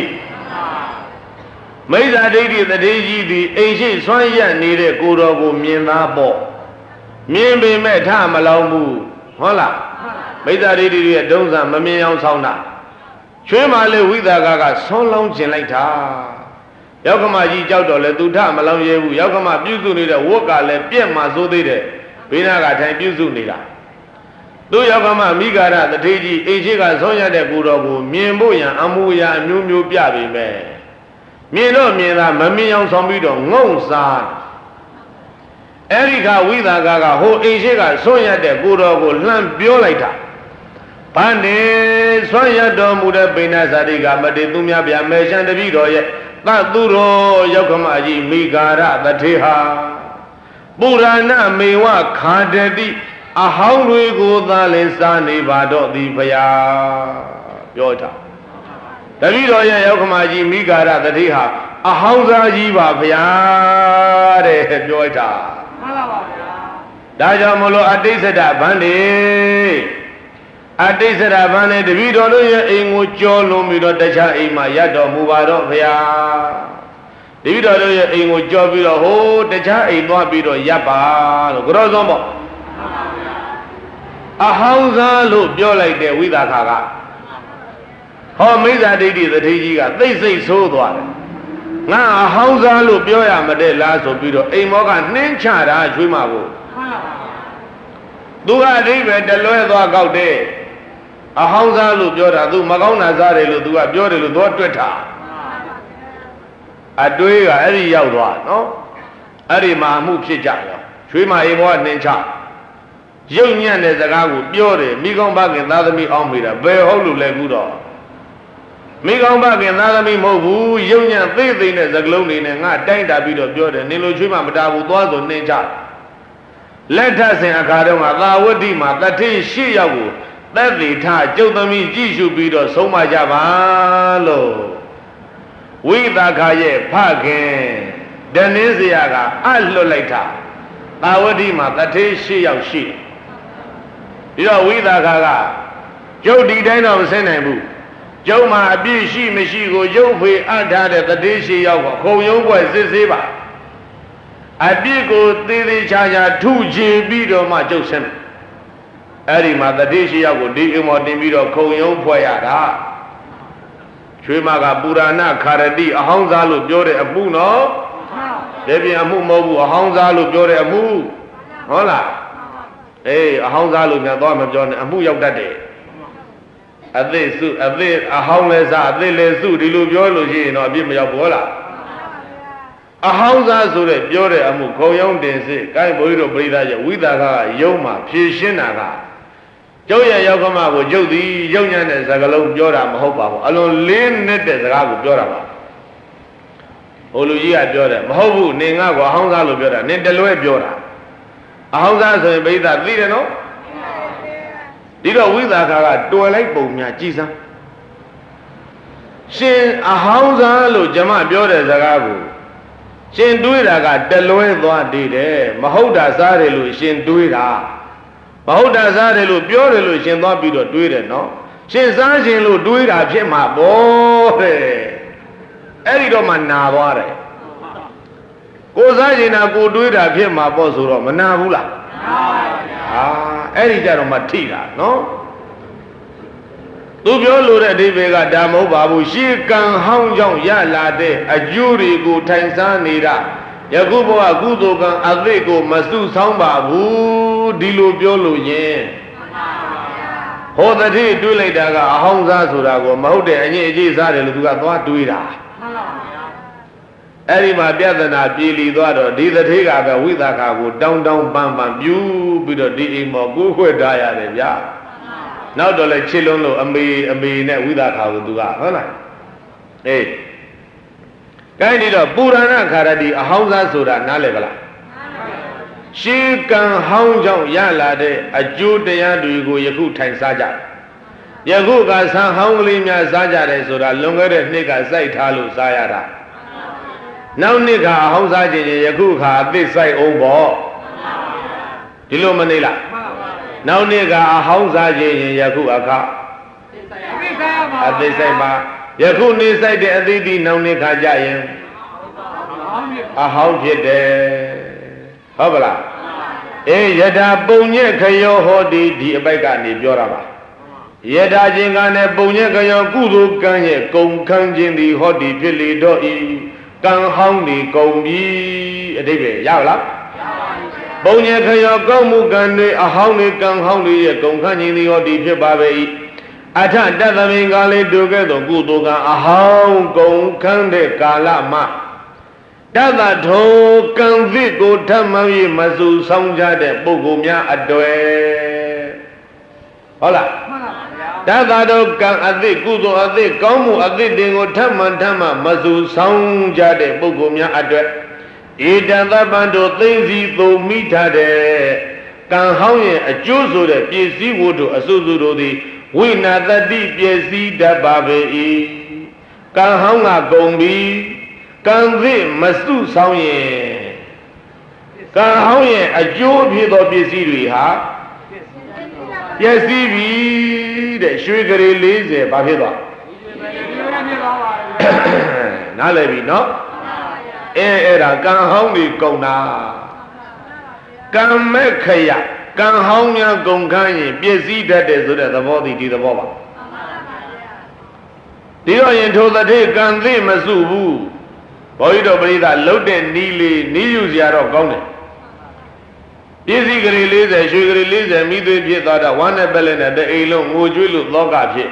မိစ္ဆာဒိဋ္ဌိသတိကြီးဒီအိမ်ရှိဆွမ်းရနေတဲ့ကိုတော်ကိုမြင်သားပေါ့မြင်ပေမဲ့ထမလောင်ဘူးဟုတ်လားမိစ္ဆာဒိဋ္ဌိရဲ့ဒုံးစံမမြင်အောင်ဆောင်းတာချွေးမှလေဝိသကာကဆွန်းလုံးကျင်လိုက်တာရောက်ခမကြီးကြောက်တော့လေသူထမလောင်ရဲဘူးရောက်ခမပြုစုနေတဲ့ဝတ်ကလည်းပြက်မှဆိုးသေးတယ်ဘေးနာကထိုင်ပြုစုနေတာသူရောက်ခမမိဂရတထေကြီးအိမ်ရှိကဆုံးရတဲ့ကိုတော်ကိုမြင်ဖို့ရန်အမှုရာအမျိုးမျိုးပြပေမဲ့မြင်တော့မြင်တာမမြင်အောင်ဆောင်ပြီးတော့ငုံစားအဲ့ဒီခဝိသကာကဟိုအိမ်ရှိကဆုံးရတဲ့ကိုတော်ကိုလှမ်းပြောလိုက်တာဗန္နေဆွမ်းရတော်မူတဲ့ပိဏဇာတိကမတေသူများဗျာမေရှံတပိတော်ရဲ့သသူတော်ရောက်ခမကြီးမိဂရသထေဟာပုရဏမေဝခာတတိအဟောင်းတွေကိုသာလင်စားနေပါတော့သည်ဖရာပြောတာတပိတော်ရဲ့ရောက်ခမကြီးမိဂရသထေဟာအဟောင်းစားကြီးပါဖရာတဲ့ပြောတာမှန်ပါပါဗျာဒါကြောင့်မလို့အတိစ္ဆဒဗန္နေအတိစ္ဆရာဗန်းနဲ့တပည့်တော်တို့ရဲ့အိမ်ကိုကြောလွန်ပြီးတော့တခြားအိမ်မှာရတော်မူပါတော့ဗျာတပည့်တော်တို့ရဲ့အိမ်ကိုကြောပြီးတော့ဟိုတခြားအိမ်သွားပြီးတော့ရပ်ပါလို့ကြောဆုံးပေါ့အဟောင်းစားလို့ပြောလိုက်တဲ့ဝိသကာကဟောမိစ္ဆာဒိဋ္ဌိသတိကြီးကသိစိတ်ဆိုးသွားတယ်ငါအဟောင်းစားလို့ပြောရမတဲ့လားဆိုပြီးတော့အိမ်မောကနှင်းချတာချွေးမှာကိုသူကအဓိပ္ပာယ်တလွဲသွားကောက်တဲ့အဟောင်းစားလို့ပြောတာသူမကောင်းတာစားတယ်လို့သူကပြောတယ်လို့တော့တွက်တာအတွေးကအဲ့ဒီရောက်သွားနော်အဲ့ဒီမှာအမှုဖြစ်ကြရောချွေးမအိမ်ဘောကနှင်းချရုပ်ညံ့တဲ့စကားကိုပြောတယ်မိကောင်းဘခင်သားသမီးအောင်မိတာဘယ်ဟုတ်လို့လဲကူတော့မိကောင်းဘခင်သားသမီးမဟုတ်ဘူးရုပ်ညံ့သေးသေးတဲ့စကလုံးတွေနဲ့ငါတိုင်းတာပြီးတော့ပြောတယ်နင်လိုချွေးမမတာဘူးသွားဆိုနှင်းချလက်ထဆင်အခါတုန်းကသာဝတိမှာတတိရှိရောက်ကိုသက်သေထကျုပ်သမီးကြည့်ရှုပြီးတော့ဆုံးမကြပါလို့ဝိသကာရဲ့ဖခင်တနည်းစရာကအလွတ်လိုက်တာသာဝတိမှာတတိရှိရောက်ရှိပြီးတော့ဝိသကာကကျုပ်ဒီတိုင်းတော့မဆင်းနိုင်ဘူးကျုပ်မှာအပြည့်ရှိမရှိကိုရုပ်ဖေအပ်ထားတဲ့တတိရှိရောက်ကိုခုံရုံးပွဲစစ်ဆေးပါအပြစ်ကိုသေးသေးချာချာထုချေပြီးတော့မှကျုပ်ဆင်းတယ်အဲ့ဒီမှာတတိရှိရောက်ကိုဒီအိမ်မော်တင်ပြီးတော့ခုံရုံးဖွဲ့ရတာချွေးမကပုရဏခါရတိအဟောင်းစားလို့ပြောတဲ့အမှုနော်ဒါပြင်အမှုမဟုတ်ဘူးအဟောင်းစားလို့ပြောတဲ့အမှုဟုတ်လားအေးအဟောင်းစားလို့များတော့မပြောနဲ့အမှုရောက်တတ်တယ်အသေးစုအသေးအဟောင်းလဲစားအသေးလဲစုဒီလိုပြောလို့ရှိရင်တော့အပြစ်မရောက်ဘူးဟုတ်လားအဟောင်းစားဆိုတဲ့ပြောတဲ့အမှုခုံရုံးတင်စစ်ကိုင်းဘုန်းကြီးတို့ပြိဿရဲ့ဝိသကာကယုံမှာဖြည့်ရှင်းတာကကျုပ်ရဲ့ရောက်ခမကိုကျုပ်သည်ရုံညံ့တဲ့စကားလုံးပြောတာမဟုတ်ပါဘူးအလွန်လေးနက်တဲ့စကားကိုပြောတာပါဟိုလူကြီးကပြောတယ်မဟုတ်ဘူးနင်ငါ့ကိုအဟောင်းစားလို့ပြောတာနင်တလွဲပြောတာအဟောင်းစားဆိုရင်ပြိဿသိတယ်နော်ဒီတော့ဝိသကာကတွယ်လိုက်ပုံများကြည်စမ်းရှင်အဟောင်းစားလို့ကျမပြောတဲ့စကားကိုရှင်တွေးတာကတလွဲသွားတည်တယ်မဟုတ်တာစားတယ်လို့ရှင်တွေးတာမဟုတ်တာစားတယ်လို့ပြောတယ်လို့ရှင်သွားပြီးတော့တွေးတယ်နော်ရှင်စားရှင်လို့တွေးတာဖြစ်မှာပေါ့တဲ့အဲ့ဒီတော့မှနာသွားတယ်ကိုစားရှင်တာကိုတွေးတာဖြစ်မှာပေါ့ဆိုတော့မနာဘူးလားနာပါဗျာအဲ့ဒီကြတော့မှထိတာနော်သူပြောလို့တဲ့အဓိပ္ပာယ်ကဒါမဟုတ်ပါဘူးရှေးကံဟောင်းကြောင့်ရလာတဲ့အကျိုးတွေကိုထိုင်စားနေတာယခုဘဝကုသိုလ်ကံအသိကိုမစုဆောင်းပါဘူးဒီလိုပြောလို့ရင်ဟောတတိတွေးလိုက်တာကအဟောင်းစားဆိုတာကိုမဟုတ်တဲ့အငြိအကျေးစားတယ်လို့သူကသွားတွေးတာအဲ့ဒီမှာပြဿနာပြေလီသွားတော့ဒီတတိကပဲဝိသကာကိုတောင်းတောင်းပန်းပန်းပြူပြီးတော့ဒီအိမ်မော်ကိုခွဲထားရတယ်ဗျာနောက်တော့လဲချစ်လုံးလို့အမေနဲ့ဝိသကာကိုသူကဟုတ်လားအေးကိုင်းဒီတော့ပုရဏခါရတိအဟောင်းစားဆိုတာနားလည်ပါလားရှေးကံဟောင်းကြောင့်ရလာတဲ့အကျိုးတရားတွေကိုယခုထိုင်စားကြယခုကဆံဟောင်းကလေးများစားကြတယ်ဆိုတာလွန်ခဲ့တဲ့နှစ်ကစိုက်ထားလို့စားရတာနောက်နှစ်ကအဟောင်းစားခြင်းယခုခါအသစ်စိုက်အောင်ပေါ့ဒီလိုမနေလားနောက်နှစ်ကအဟောင်းစားခြင်းယခုအခါအသစ်စိုက်ပါယခုနေဆိုင်တဲ့အသီးသီးနောင်နေခါကြရင်အဟောင်းဖြစ်တယ်ဟုတ်ပါလားအေးယထာပုံညက်ခယောဟောတိဒီအပိုက်ကနေပြောတာပါယထာချင်းကနဲ့ပုံညက်ခယောကုသိုလ်ကံရဲ့ကုံခန်းခြင်းသည်ဟောတိဖြစ်လေတော့ဤကံဟောင်းဒီကုံပြီအတိပ္ပယ်ရပါလားပုံညက်ခယောကောင်းမှုကံတွေအဟောင်းတွေကံဟောင်းတွေရဲ့ကုံခန်းခြင်းသည်ဟောတိဖြစ်ပါပဲဤအထတတမင်္ဂလေးတူခဲ့သောကုသိုလ်ကံအဟောင်းကုန်ခန်းတဲ့ကာလမှာတသထောကံသစ်ကိုထမှန်၍မဆူဆောင်ကြတဲ့ပုဂ္ဂိုလ်များအတွေ့ဟုတ်လားမှန်ပါဗျာတသထောကံအသစ်ကုသိုလ်အသစ်ကောင်းမှုအသစ်တင်ကိုထမှန်မဆူဆောင်ကြတဲ့ပုဂ္ဂိုလ်များအတွေ့ဧတံသဗ္ဗံတို့သိသိသုံးမိထားတဲ့ကံဟောင်းရဲ့အကျိုးဆိုတဲ့ပစ္စည်းဝတ္ထုအစုစုတို့သည်ဝိနာတတိပစ္စည်းတတ်ပါပေ၏ကံဟောင်းကကုန်ပြီကံသစ်မစုဆောင်ရင်ကံဟောင်းရဲ့အကျိုးဖြစ်သောပစ္စည်းတွေဟာပျက်စီးပြီတဲ့ရွှေကလေး40ဘာဖြစ်သွားနားလည်ပြီနော်အဲ့ဒါကံဟောင်းတွေကုန်တာကံမဲ့ခရကံဟောင်းများကုန်ခန်းရင်ပြည့်စည်တတ်တယ်ဆိုတဲ့သဘောဒီသဘောပါဒီတော့ရင်ထိုတတိကံသိမစုဘူးဘုန်းကြီးတို့ပရိသတ်လှုပ်တဲ့နီးလေးနီးယူစရာတော့ကောင်းတယ်ပြည့်စည်ကလေး40ရွှေကလေး40မိသွေးဖြစ်သွားတော့ဝမ်းနဲ့ပက်လက်နဲ့တအိမ်လုံးငိုကြွေးလို့သောကဖြစ်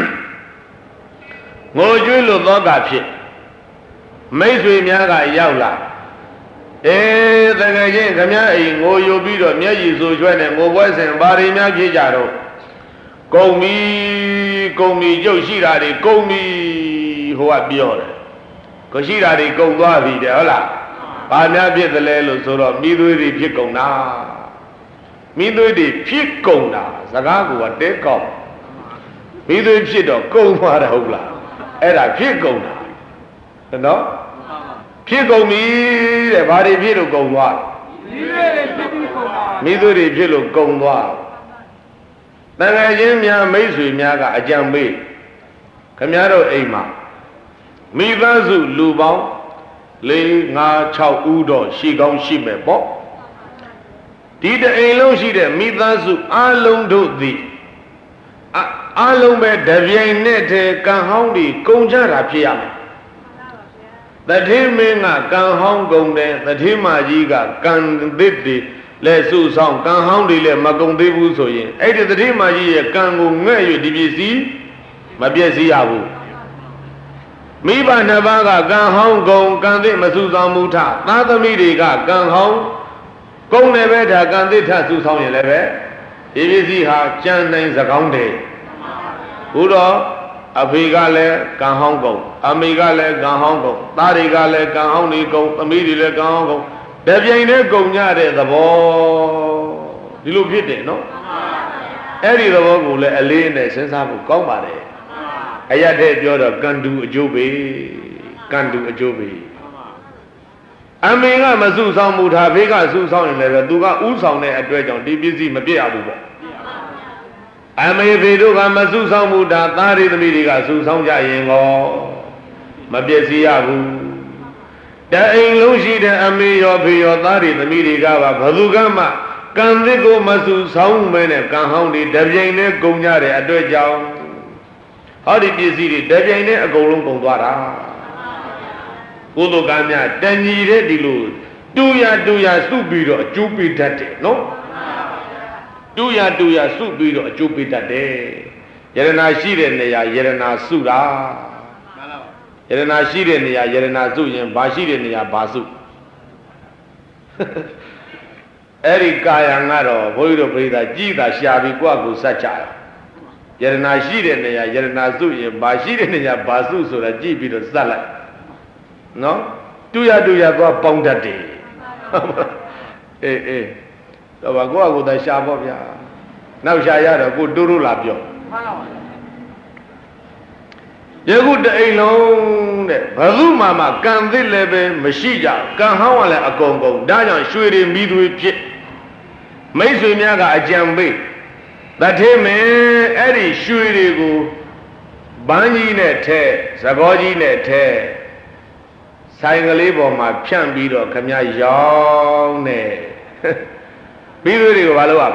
ငိုကြွေးလို့သောကဖြစ်မိတ်ဆွေများကရောက်လာတကယ်ချင်းခမည်းအိမ်ငိုယူပြီးတော့မျက်ရည်ဆိုချွဲနဲ့ငိုပွဲစဉ်ဘာတွေများဖြစ်ကြတော့ကုံမီကျုပ်ရှိတာတွေကုံမီဟိုကပြောတယ်ကိုရှိတာတွေကုံသွားပြီတဲ့ဟုတ်လားဘာများဖြစ်သလဲလို့ဆိုတော့မိသွေးတွေဖြစ်ကုန်တာမိသွေးတွေဖြစ်ကုန်တာစကားကတဲကောက်မိသွေးဖြစ်တော့ကုံသွားတယ်ဟုတ်လားအဲ့ဒါဖြစ်ကုန်တာနော်ဖြစ်ကုန်ပြီတဲ့ဘာတွေဖြစ်လို့ကုန်သွားမိသွေးတွေဖြစ်လို့ကုန်သွားတန်ခါချင်းများမိတ်ဆွေများကအကြံပေးခမည်းတော်အိမ်မှာမိသားစုလူပေါင်း4 5 6ဦးတော့ရှိကောင်းရှိမယ်ပေါ့ဒီတအိမ်လုံးရှိတဲ့မိသားစုအလုံးတို့သည်အလုံးပဲတပြိုင်နက်တည်းကံဟောင်းတွေကုန်ကြတာဖြစ်ရမယ်တတိမင်းကကံဟောင်းကုန်တယ်တတိမကြီးကကံသစ်တွေလဲစုဆောင်ကံဟောင်းတွေလည်းမကုန်သေးဘူးဆိုရင်အဲ့ဒီတတိမကြီးရဲ့ကံကိုငဲ့၍ဒီပစ္စည်းမပြည့်စည်ရဘူးမိဘနှစ်ပါးကကံဟောင်းကုန်ကံသစ်မစုဆောင်မှုထသားသမီးတွေကကံဟောင်းကုန်တယ်ပဲဒါကံသစ်ထစုဆောင်ရင်လည်းပဲဒီပစ္စည်းဟာကြံနိုင်စကောင်းတယ်ဘုရားအဖေကလည်းကံဟောင်းကုန်အမေကလည်းကံဟောင်းကုန်သားတွေကလည်းကံဟောင်းနေကုန်သမီးတွေလည်းကံဟောင်းကုန်တပြိုင်တည်းကုန်ကြတဲ့သဘောဒီလိုဖြစ်တယ်နော်အဲ့ဒီသဘောကိုလည်းအလေးနဲ့စဉ်းစားဖို့ကောင်းပါတယ်အရတဲ့ပြောတော့ကံတူအကျိုးပဲကံတူအကျိုးပဲအမေကမစုဆောင်မှုထားဖေးကစုဆောင်ရင်လည်းသူကဥဆောင်တဲ့အတွက်ကြောင့်ဒီပစ္စည်းမပြည့်ရဘူးပေါ့အမေဖေတို့ကမစုဆောင်မှုထားသားရီသမီးတွေကစုဆောင်ကြရင်ကောမပြည့်စည်ရဘူးတအိမ်လုံးရှိတဲ့အမေရောဖေရောသားရီသမီးတွေကပါဘသူကမှကံသစ်ကိုမစုဆောင်မဲနဲ့ကံဟောင်းတွေတပြိုင်တည်းကုန်ကြတဲ့အတွက်ကြောင့်ဟောဒီပစ္စည်းတွေတပြိုင်တည်းအကုန်လုံးကုန်သွားတာကုသိုလ်ကံများတဏှီတဲ့ဒီလိုတူရစုပြီးတော့အကျိုးပေးတတ်တယ်နော်တူရစုပြီးတော့အကျိုးပေးတတ်တယ်ယရနာရှိတဲ့နေရာယရနာစုတာယရနာရှိတဲ့နေရာယရနာစုရင်ဘာရှိတဲ့နေရာဘာစုအဲ့ဒီကာယံကတော့ဘုန်းကြီးတို့ပြိဿကြည်သာရှာပြီးကိုယ့်အကူစัจကြတယ်ယရနာရှိတဲ့နေရာယရနာစုရင်ဘာရှိတဲ့နေရာဘာစုဆိုတာကြည့်ပြီးတော့စက်လိုက်နော်တူရသွားပေါင်းတတ်တယ်အေးတော့ဘာကိုယ့်အကူသာရှာပေါ့ဗျာနောက်ရှာရတော့ကိုတူလာပြောမှန်ပါပါယခုတအိမ်လုံးတဲ့ဘယ်သူမှကံသစ်လည်းပဲမရှိကြကံဟောင်းကလည်းအကုန်ဒါကြောင့်ရွှေတွေမိသွေးဖြစ်မိတ်ဆွေများကအကြံပေးတထေးမင်းအဲ့ဒီရွှေတွေကိုဘန်းကြီးနဲ့ထဲသဘောကြီးနဲ့ထဲဆိုင်ကလေးပေါ်မှာဖြန့်ပြီးတော့ခမရောင်းနေမိသွေးတွေကိုဘာလုပ်ရမလဲ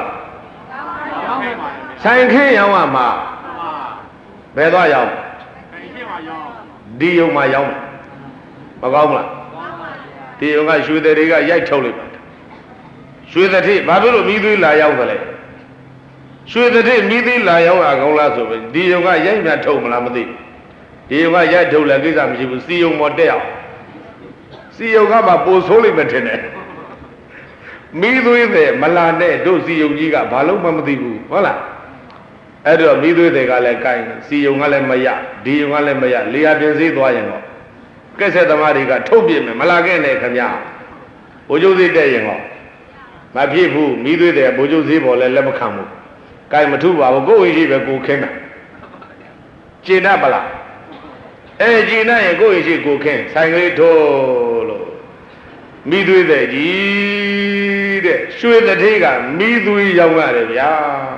ဆိုင်ခင်းရောင်းရမှာဘယ်သွားရောင်းဒီယုံမှာရောင်းမကောင်းဘူးလားဒီယုံကရွှေတွေကရိုက်ထုတ်လိုက်ပါတယ်ရွှေတဲ့ဘာဖြစ်လို့မိသွေးလာရောက်သလဲရွှေတဲ့မိသွေးလာရောက်ရကောင်းလားဆိုပြီးဒီယုံကရိုက်မြထုတ်မလားမသိဒီယုံကရိုက်ထုတ်လည်းကိစ္စမရှိဘူးစီယုံမော်တက်အောင်စီယုံကမှပိုဆိုးလိမ့်မယ်ထင်တယ်မိသွေးတဲ့မလာတဲ့တို့စီယုံကြီးကဘာလို့မှမသိဘူးဟုတ်လားအဲ့တော့မိသွေးတွေကလည်းကိုင်းစီယုံကလည်းမရဒီယုံကလည်းမရလေယာပြင်စည်းသွားရင်တော့ကက်ဆက်သမားတွေကထုတ်ပြမယ်မလာခဲ့နဲ့ခင်ဗျာဘိုးကျိုးစည်းတက်ရင်တော့မဖြစ်ဘူးမိသွေးတဲ့ဘိုးကျိုးစည်းပေါ်လည်းလက်မခံဘူးကိုင်းမထုပါဘူးကိုယ်ရှိပဲကိုခင်းတာကျင်တတ်ပလားကျင်တတ်ရင်ကိုယ်ရှိကိုခင်းဆိုင်ကလေးထိုးလို့မိသွေးတဲ့ကြီးတဲ့ရွှေတထေးကမိသွေးရောက်ရတယ်ဗျာ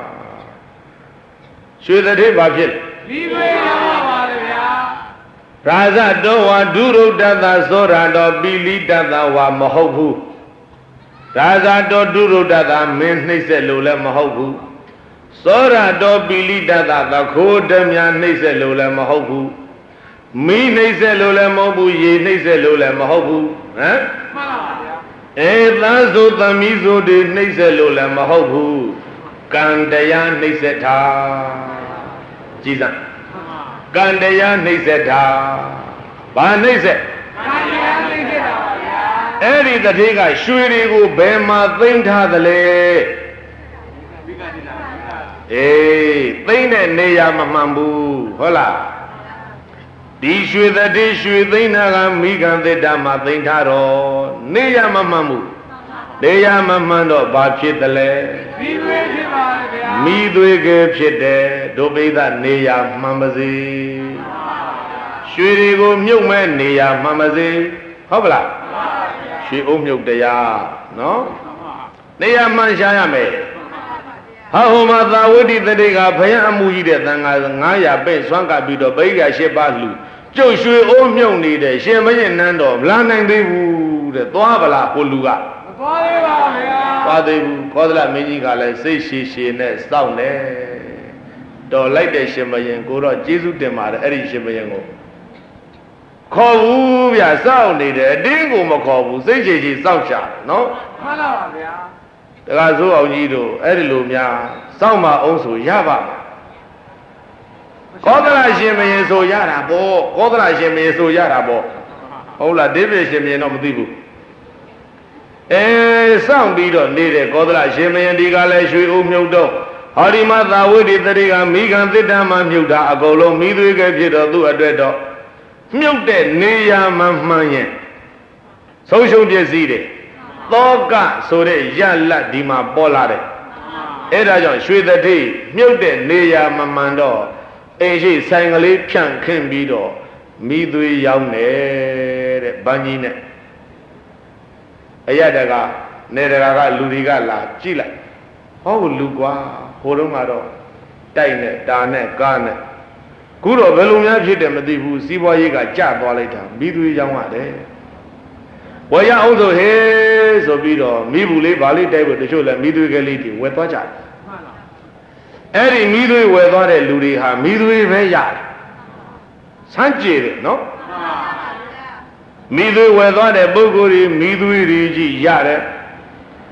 ရွှေတထေးဘာဖြစ်လဲမိသွေးရောက်ပါလေဗျာရာဇတောဝါဒုရုဒ္ဒတသောရတော်ပိလိတတဝါမဟုတ်ဘူးရာဇတောဒုရုဒ္ဒတမင်းနှိမ့်ဆက်လို့လည်းမဟုတ်ဘူးသောရတော်ပိလိတတသခိုးဓမြနှိမ့်ဆက်လို့လည်းမဟုတ်ဘူးမိနှိမ့်ဆက်လို့လည်းမဟုတ်ဘူးရေနှိမ့်ဆက်လို့လည်းမဟုတ်ဘူးဟမ်မှန်ပါဗျာသားဆိုသမီးဆိုတွေနှိမ့်ဆက်လို့လည်းမဟုတ်ဘူးကံတရားနှိမ့်ဆက်တာကြည်စမ်းကံတရားနှိမ့်ဆက်တာဘာနှိမ့်ဆက်ကံတရားနှိမ့်ဆက်တာပါဗျာအဲ့ဒီတတိကရွှေတွေကိုဘယ်မှာသိမ်းထားသလဲသိမ်းတဲ့နေရာမမှန်ဘူးဟုတ်လားဒီရွှေတတိရွှေသိမ်းတာကမိဂံသတ္တမှာသိမ်းထားတော့နေရာမမှန်ဘူးနေရာမမှန်တော့ဘာဖြစ်သလဲမိသွေးဖြစ်ပါလေဗျာမိသွေးကဖြစ်တယ်ဒုပိသနေရာမှန်ပါစေရွှေတွေကိုမြုပ်မဲ့နေရာမှန်ပါစေဟုတ်ပလားရွှေအုံမြုပ်တရားနော်နေရာမှန်ရှာရမယ်ဟာဟိုမှာသာဝတိတတိကဘယံအမှုကြီးတဲ့သံဃာ900ပဲ့ဆွမ်းကပ်ပြီးတော့ဗိက္ခာ8ပါးလှူကျုပ်ရွှေအိုးမြုပ်နေတဲ့ရှင်မင်းနန်းတော်မလာနိုင်သေးဘူးတဲ့သွားဗလားကိုလူကမသွားသေးပါဗျာသွားသေးဘူးခောသလမင်းကြီးကလည်းစိတ်ရှည်နဲ့စောင့်နေတော်လိုက်တဲ့ရှင်မင်းကိုတော့ကျေးဇူးတင်ပါတယ်အဲ့ဒီရှင်မင်းကိုခေါ်ဘူးဗျာစောင့်နေတယ်အတင်းကိုမခေါ်ဘူးစိတ်ရှည်စောင့်ရှာနော်မှန်ပါဗျာတခါဆိုအောင်ကြီးတို့အဲ့ဒီလိုများစောင့်မအောင်ဆိုရပါ့ကောသလရှင်မင်းဆိုရတာပေါ့ကောသလရှင်မင်းဆိုရတာပေါ့ဟုတ်လားဒေဝရှင်မင်းတော့မသိဘူးစောင့်ပြီးတော့နေတဲ့ကောသလရှင်မင်းဒီကလည်းရွှေအိုးမြုပ်တော့ဟောဒီမှာသာဝတိတတိကမိဂံသတ္တမမြုပ်တာအကုန်လုံးမိသွေးကဖြစ်တော့သူ့အတွက်တော့မြုပ်တဲ့နေရာမှမှန်ရင်ဆုံးရှုံးပစ္စည်းတွေသောကဆိုတဲ့ရလတ်ဒီမှာပေါ်လာတယ်အဲ့ဒါကြောင့်ရွှေတတိမြုပ်တဲ့နေရာမမှန်တော့အိမ်ရှိဆိုင်ကလေးဖြန့်ခင်းပြီးတော့မိသွေးရောက်နေတဲ့ဗန်းကြီးနဲ့အရတကနေတကလူတွေကလာကြည့်လိုက်ဟောလူကွာဟိုတုန်းကတော့တိုက်နဲ့တာနဲ့ကားနဲ့ခုတော့ဘယ်လိုများဖြစ်တယ်မသိဘူးစီးပွားရေးကကျသွားလိုက်တာမိသွေးရောက်ရတယ်ဝယ်ရအောင်ဆိုဟေးဆိုပြီးတော့မိဘူးလေးဗာလေးတိုက်ဖို့တချို့လည်းမိသွေးကလေးတွေဝယ်သွားကြတယ်အဲ့ဒီမိသွေးဝယ်သွားတဲ့လူတွေဟာမိသွေးပဲရတယ်စမ်းကြည့်တယ်နော်မိသွေးဝယ်သွားတဲ့ပုဂ္ဂိုလ်တွေမိသွေးတွေကြီးရတယ်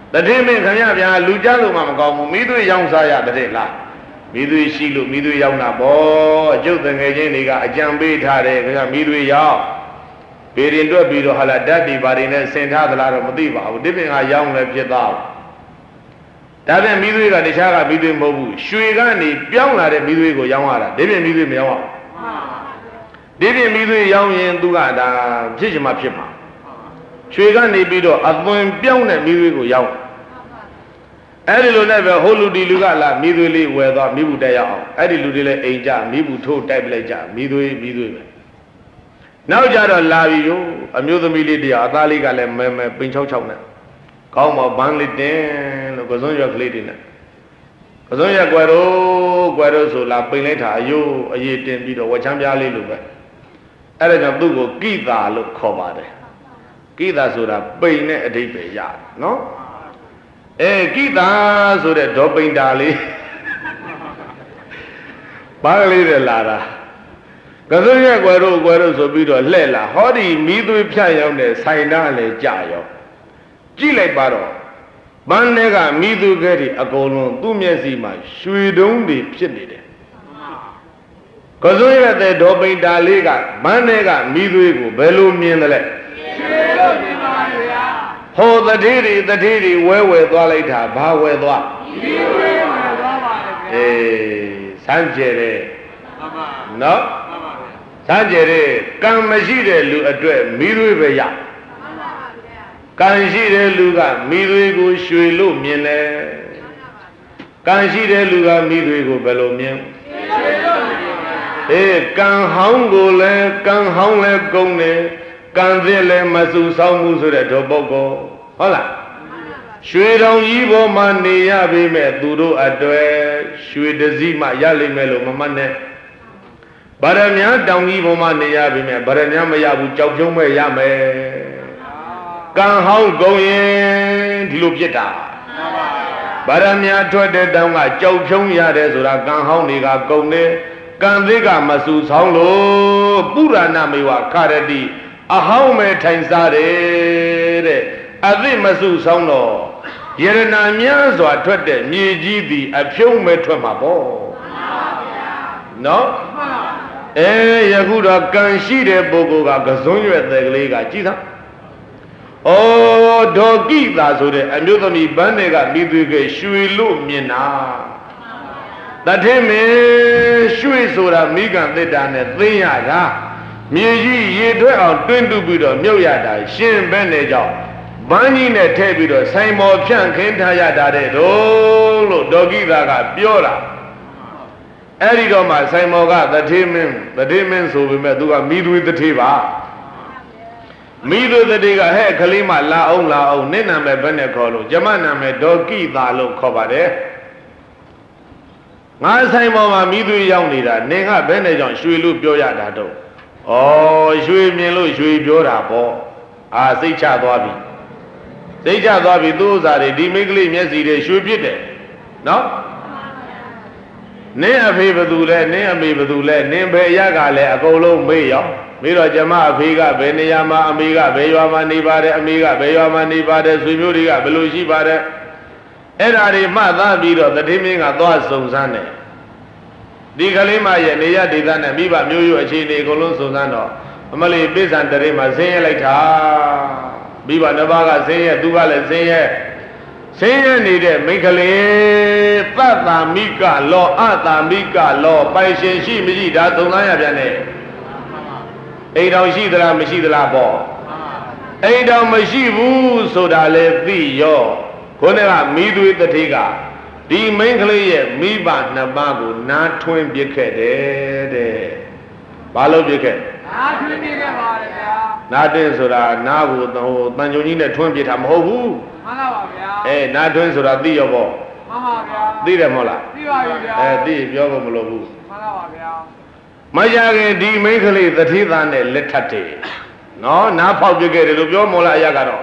တတိမင်းခင်ဗျာဗျာလူကြလို့မှမကောင်းဘူးမိသွေးရောင်းစားရတဲ့လားမိသွေးရှိလို့မိသွေးရောင်းတာပေါ့အကျုပ်တငယ်ချင်းတွေကအကြံပေးထားတယ်ခင်ဗျာမိသွေးရောင်းပေရင်တွက်ပြီးတော့ဟာလာဓာတ်တွေဘာတွေနဲ့ဆင်ထားသလားတော့မသိပါဘူးဒီပင်ကရောင်းလည်းဖြစ်သွားဒါပြန်မိသွေးကတခြားကမိသွေးမဟုတ်ဘူးရွှေကနေပြောင်းလာတဲ့မိသွေးကိုရောင်းရတာဒီပြင်မိသွေးမရောင်းရဘူးဒီပြင်မိသွေးရောင်းရင်သူကဒါဖြစ်ချင်မှဖြစ်မှာရွှေကနေပြီးတော့အသွင်ပြောင်းတဲ့မိသွေးကိုရောင်းအဲ့ဒီလိုနဲ့ပဲဟိုလူဒီလူကလာမိသွေးလေးဝယ်သွားမိဘူးတက်ရအောင်အဲ့ဒီလူတွေလည်းအိမ်ကြမိဘူးထိုးတိုက်ပလိုက်ကြမိသွေးပဲနောက်ကြတော့လာပြီရောအမျိုးသမီးလေးတရားအသားလေးကလည်းမဲပင်66နဲ့ကောင်းပါဘန်းလေးတင်လို့ကစုံရွက်ကလေးတွေနဲ့ကစုံရက်ကွယ်တော့ဆိုလာပိန်လိုက်တာအယိုးအရေးတင်ပြီးတော့ဝက်ချမ်းပြားလေးလိုပဲအဲ့ဒါကြောင့်သူ့ကိုကိတာလို့ခေါ်ပါတယ်ကိတာဆိုတာပိန်နဲ့အဓိပ္ပာယ်ရတယ်နော်ကိတာဆိုတဲ့ဒေါ်ပိန်တာလေးဘာကလေးတွေလာတာကစုံရက်ကွယ်တော့ဆိုပြီးတော့လှဲ့လာဟောဒီမီးသွေးဖြတ်ရောက်တဲ့ဆိုင်သားလည်းကြာရောကြည့်လိုက်ပါတော့ဘန်းထဲကမိသူကဲတွေအကုန်လုံးသူ့မျက်စိမှာရွှေတုံးတွေဖြစ်နေတယ်ကစိုးရတဲ့ဒေါ်ပိန်တာလေးကဘန်းထဲကမိသွေးကိုဘယ်လိုမြင်တယ်လဲရွှေလို့မြင်ပါဗျာဟောတတိတွေဝဲသွားလိုက်တာဘာဝဲသွားမိသွေးဝဲသွားပါလေစမ်းကြဲတယ်နော်စမ်းကြဲတယ်ကံမရှိတဲ့လူအတွက်မိသွေးပဲရကံရှိတဲ့လူကမိသွေးကိုရွှေလို့မြင်တယ်ကံရှိတဲ့လူကမိသွေးကိုဘယ်လိုမြင်ရွှေလို့မြင်ကံဟောင်းကိုလည်းကံဟောင်းလည်းကုန်းတယ်ကံသစ်လည်းမစုဆောင်းမှုဆိုတဲ့တော့ပုဂ္ဂိုလ်ဟုတ်လားရွှေတောင်ကြီးပေါ်မှာနေရပေမဲ့သူတို့အတွက်ရွှေတစည်းမှရလိမ့်မယ်လို့မမှတ်နဲ့ဗရမ ्या တောင်ကြီးပေါ်မှာနေရပေမဲ့ဗရမ ्या မရဘူးကြောက်ဖြုံးမဲ့ရမယ်ကံဟောင်းကုန်ရင်ဒီလိုဖြစ်တာဗရမ ्या ထွက်တဲ့တောင်ကကြောက်ဖြုံးရတယ်ဆိုတာကံဟောင်းတွေကကုန်တယ်ကံသေးကမဆူဆောင်လို့ပုရဏမေဝခရတိအဟောင်းမဲ့ထိုင်စားတယ်တဲ့အသိမဆူဆောင်တော့ယရဏများစွာထွက်တဲ့မြေကြီးသည်အဖြုံးမဲ့ထွက်မှာပေါ့နော်ယခုတော့ကံရှိတဲ့ပုဂ္ဂိုလ်ကကစွန်းရွက်တဲ့ကလေးကကြည်သာဒေါ်ကိတာဆိုတဲ့အမျိုးသမီးဘန်းတွေကမိသွေးကရွှေလို့မြင်တာတထင်းမင်းရွှေဆိုတာမိကံသစ်တာနဲ့သိရတာမြေကြီးရေထွက်အောင်တွင်းတူပြီးတော့မြုပ်ရတာရှင်ဘဲနဲ့ကြောင့်ဘန်းကြီးနဲ့ထည့်ပြီးတော့ဆိုင်မော်ဖြန့်ခင်းထားရတာတဲ့တို့လို့ဒေါ်ကိတာကပြောတာအဲ့ဒီတော့မှဆိုင်မော်ကတထင်းမင်းဆိုပေမဲ့သူကမိသွေးတထေးပါမိသွေးတထေးကဟဲ့ကလေးမလာအောင်နင့်နာမည်ဘယ်နဲ့ခေါ်လို့ကျမနာမည်ဒေါ်ကိတာလို့ခေါ်ပါတယ်ငါဆိုင်ပေါ်မှာမိသွေးရောက်နေတာနင်ကဘယ်နဲ့ကြောင့်ရွှေလို့ပြောရတာတော့ရွှေမြင်လို့ရွှေပြောတာပေါ့စိတ်ချသွားပြီသူ့ဥစ္စာတွေဒီမိန်းကလေးမျက်စီတွေရွှေဖြစ်တယ်နော်နင်းအဖေဘသူလဲနင်းအမေဘသူလဲနင်းဘယ်ရကလဲအကုန်လုံးမေးရောပြီးတော့ကျမအဖေကဘယ်နေရာမှာအမေကဘယ်ရွာမှာနေပါတယ်အမေကဘယ်ရွာမှာနေပါတယ်ဆွေမျိုးတွေကဘယ်လိုရှိပါတယ်အဲ့ဓာတွေမှတ်သားပြီးတော့တတိမင်းကသွားစုံစမ်းတယ်ဒီကလေးမရဲ့နေရဒေသနဲ့မိဘမျိုးရိုးအခြေအနေအကုန်လုံးစုံစမ်းတော့အမလီပိဿံတရေမှာဆင်းရဲလိုက်တာမိဘနှစ်ပါးကဆင်းရဲသူကလည်းဆင်းရဲနေတဲ့မိန်းကလေးသတ္တမိကလောအတ္တမိကလောပိုင်ရှင်ရှိမရှိဒါသုံးသမ်းရပြန်တယ်အိမ်တော်ရှိသလားမရှိသလားပေါ့အိမ်တော်မရှိဘူးဆိုတာလေသိရောခေါင်းကမိသွေးတတိကဒီမိန်းကလေးရဲ့မိဘနှစ်ပါးကိုနားထွင်းပြစ်ခဲ့တယ်တဲ့ဘာလို့ပြစ်ခဲ့နားထွင်းပြစ်ခဲ့ပါလေဗျာနားတင်းဆိုတာနားကိုတန်ကြုံကြီးနဲ့ထွင်းပြစ်တာမဟုတ်ဘူးမှန်ပါပါဗျာနားထွင်းဆိုတာသိရောပေါ့မှန်ပါဗျာသိတယ်မဟုတ်လားသိပါပြီဗျာသိပြောဖို့မလိုဘူးမှန်ပါပါဗျာမရခင်ဒီမိန်းကလေးတတိသားနဲ့လက်ထပ်တယ်နော်နားဖောက်ပြစ်ခဲ့တယ်လို့ပြောမို့လားအရာကတော့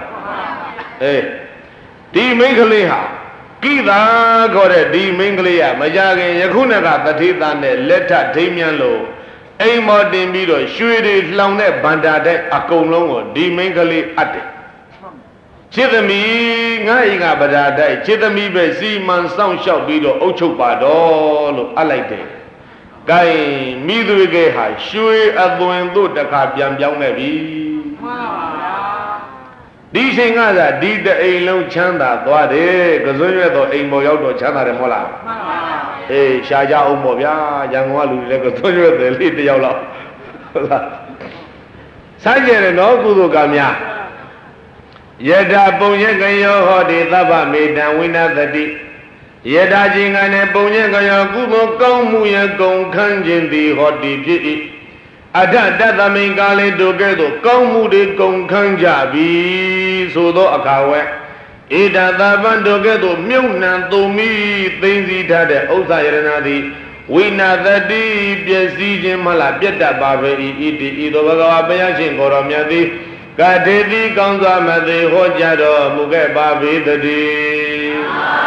ဒီမိန်းကလေးဟာကိတာခေါ်တဲ့ဒီမိန်းကလေးကမကြခင်ယခုနကတတိသားနဲ့လက်ထပ်ဒိမ့်မြန်လို့အိမ်မော်တင်ပြီးတော့ရွှေတွေလှောင်တဲ့ဗန္တာတဲ့အကုန်လုံးကိုဒီမိန်းကလေးအပ်တယ်ချจิตมีง่ายงาบดาได้จิตมีပဲစီမံစောင့်ရှောက်ပြီးတော့အုပ်ချုပ်ပါတော့လို့အပ်လိုက်တယ်။ကဲမိသူကဟာရွှေအသွင်တို့တခါပြန်ပြောင်းခဲ့ပြီ။မှန်ပါဗျာ။ဒီချိန်ကသာဒီတအိမ်လုံးချမ်းသာသွားတယ်။ကစွန်းရွက်တော့အိမ်ပေါ်ရောက်တော့ချမ်းသာတယ်မဟုတ်လား။မှန်ပါဗျာ။အေးရှားကြအောင်ပေါ့ဗျာ။ရန်ကုန်ကလူတွေလည်းကစွန်းရွက်တယ်လေးတယောက်လောက်ဟုတ်လား။စားကြတယ်နော်ကုသိုလ်ကများယထာပုံညကယောဟောတိသဗ္ဗမေတံဝိနသတိယထာခြင်းကနဲ့ပုံညကယောကုသိုလ်ကောင်းမှုရကုံခန်းခြင်းသည်ဟောတိဖြစ်၏အထတတမိန်ကာလေတို့ကဲ့သို့ကောင်းမှုတွေကုံခန်းကြပြီဆိုသောအခါဝဲဣဒသဗ္ဗံတို့ကဲ့သို့မြုပ်နှံသုံးမိသိမ့်စီထားတဲ့ဥစ္စာယရဏသည်ဝိနာသတိပျက်စီးခြင်းမလားပြတ်တတ်ပါပဲဤတိဤသို့ဘဂဝါဘုရားရှင်ကိုယ်တော်မြတ်သည်ကတေတိကောင်းစွာမသိဟောကြားတော်မူခဲ့ပါပေတည်း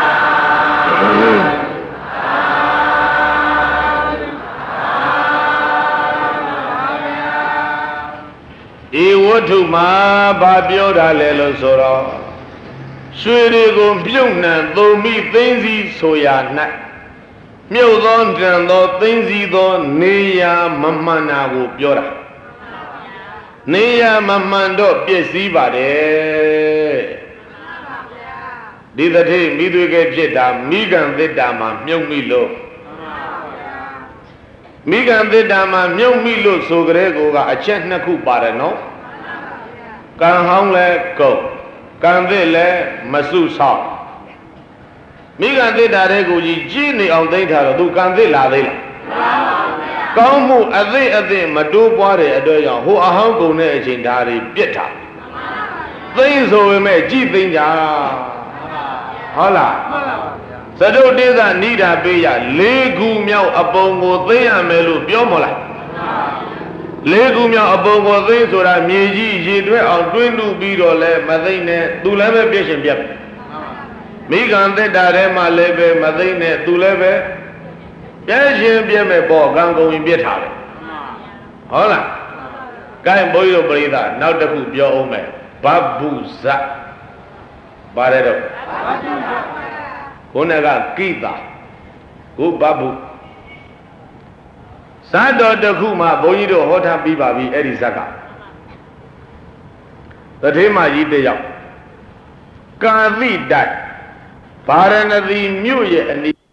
ဤဝတ္ထုမှာဘာပြောတာလဲလို့ဆိုတော့ရွှေတွေကိုပြုတ်နှံသုံးမိသိမ့်စီဆိုရာ၌မြုပ်သောတန်သောသိမ့်စီသောနေရာမမှန်တာကိုပြောတာနေရမမှန်တော့ပြည့်စည်ပါတယ်ဒီတတိမိသွေကဖြစ်တာမိဂံသစ္တာမှာမြုပ်မိလို့မိဂံသစ္တာမှာမြုပ်မိလို့ဆိုကြတဲ့ကိုကအချက်နှစ်ခုပါတယ်နော်ကံဟောင်းလဲကုန်ကံသစ်လဲမစုဆောက်မိဂံသစ္တာတဲ့ကိုကြီးကြည့်နေအောင်သိထားတော့သူကံသစ်လာသေးလားကောင်းမှုအသိအသိမတိုးပွားတဲ့အတွက်ကြောင့်ဟိုအဟောင်းကုန်တဲ့အချိန်ဓာတ်တွေပြစ်တာသိမ့်ဆိုပေမဲ့ကြည်သိမ့်ကြဟုတ်လားသတုတေသနိဒာပေးရ၄ခုမြောက်အပုံကိုသိမ့်ရမယ်လို့ပြောမလား၄ခုမြောက်အပုံကိုသိမ့်ဆိုတာမြေကြီးရေတွဲအောင်တွင်းလူပြီးတော့လဲမသိမ့်နဲ့သူလည်းပဲပြည့်ရှင်ပြတ်မိဂံသစ္တာထဲမှာလည်းပဲမသိမ့်နဲ့သူလည်းပဲပြည့်ရှင်ပြည့်မဲ့ပေါ့ကံကုန်ရင်ပြစ်ထားတယ်ဟုတ်လားကဲဘုန်းကြီးတို့ပရိသတ်နောက်တစ်ခုပြောအောင်မယ်ဘဗ္ဗုဇပါတယ်တော့ခုနကကိတာခုဘဗ္ဗုဇတ်တော်တစ်ခုမှဘုန်းကြီးတို့ဟောထားပြီးပါပြီအဲ့ဒီဇတ်ကတထေးမကြီးတယောက်ကာသိတိုက်ဗာရဏသီမြို့ရဲ့အနီး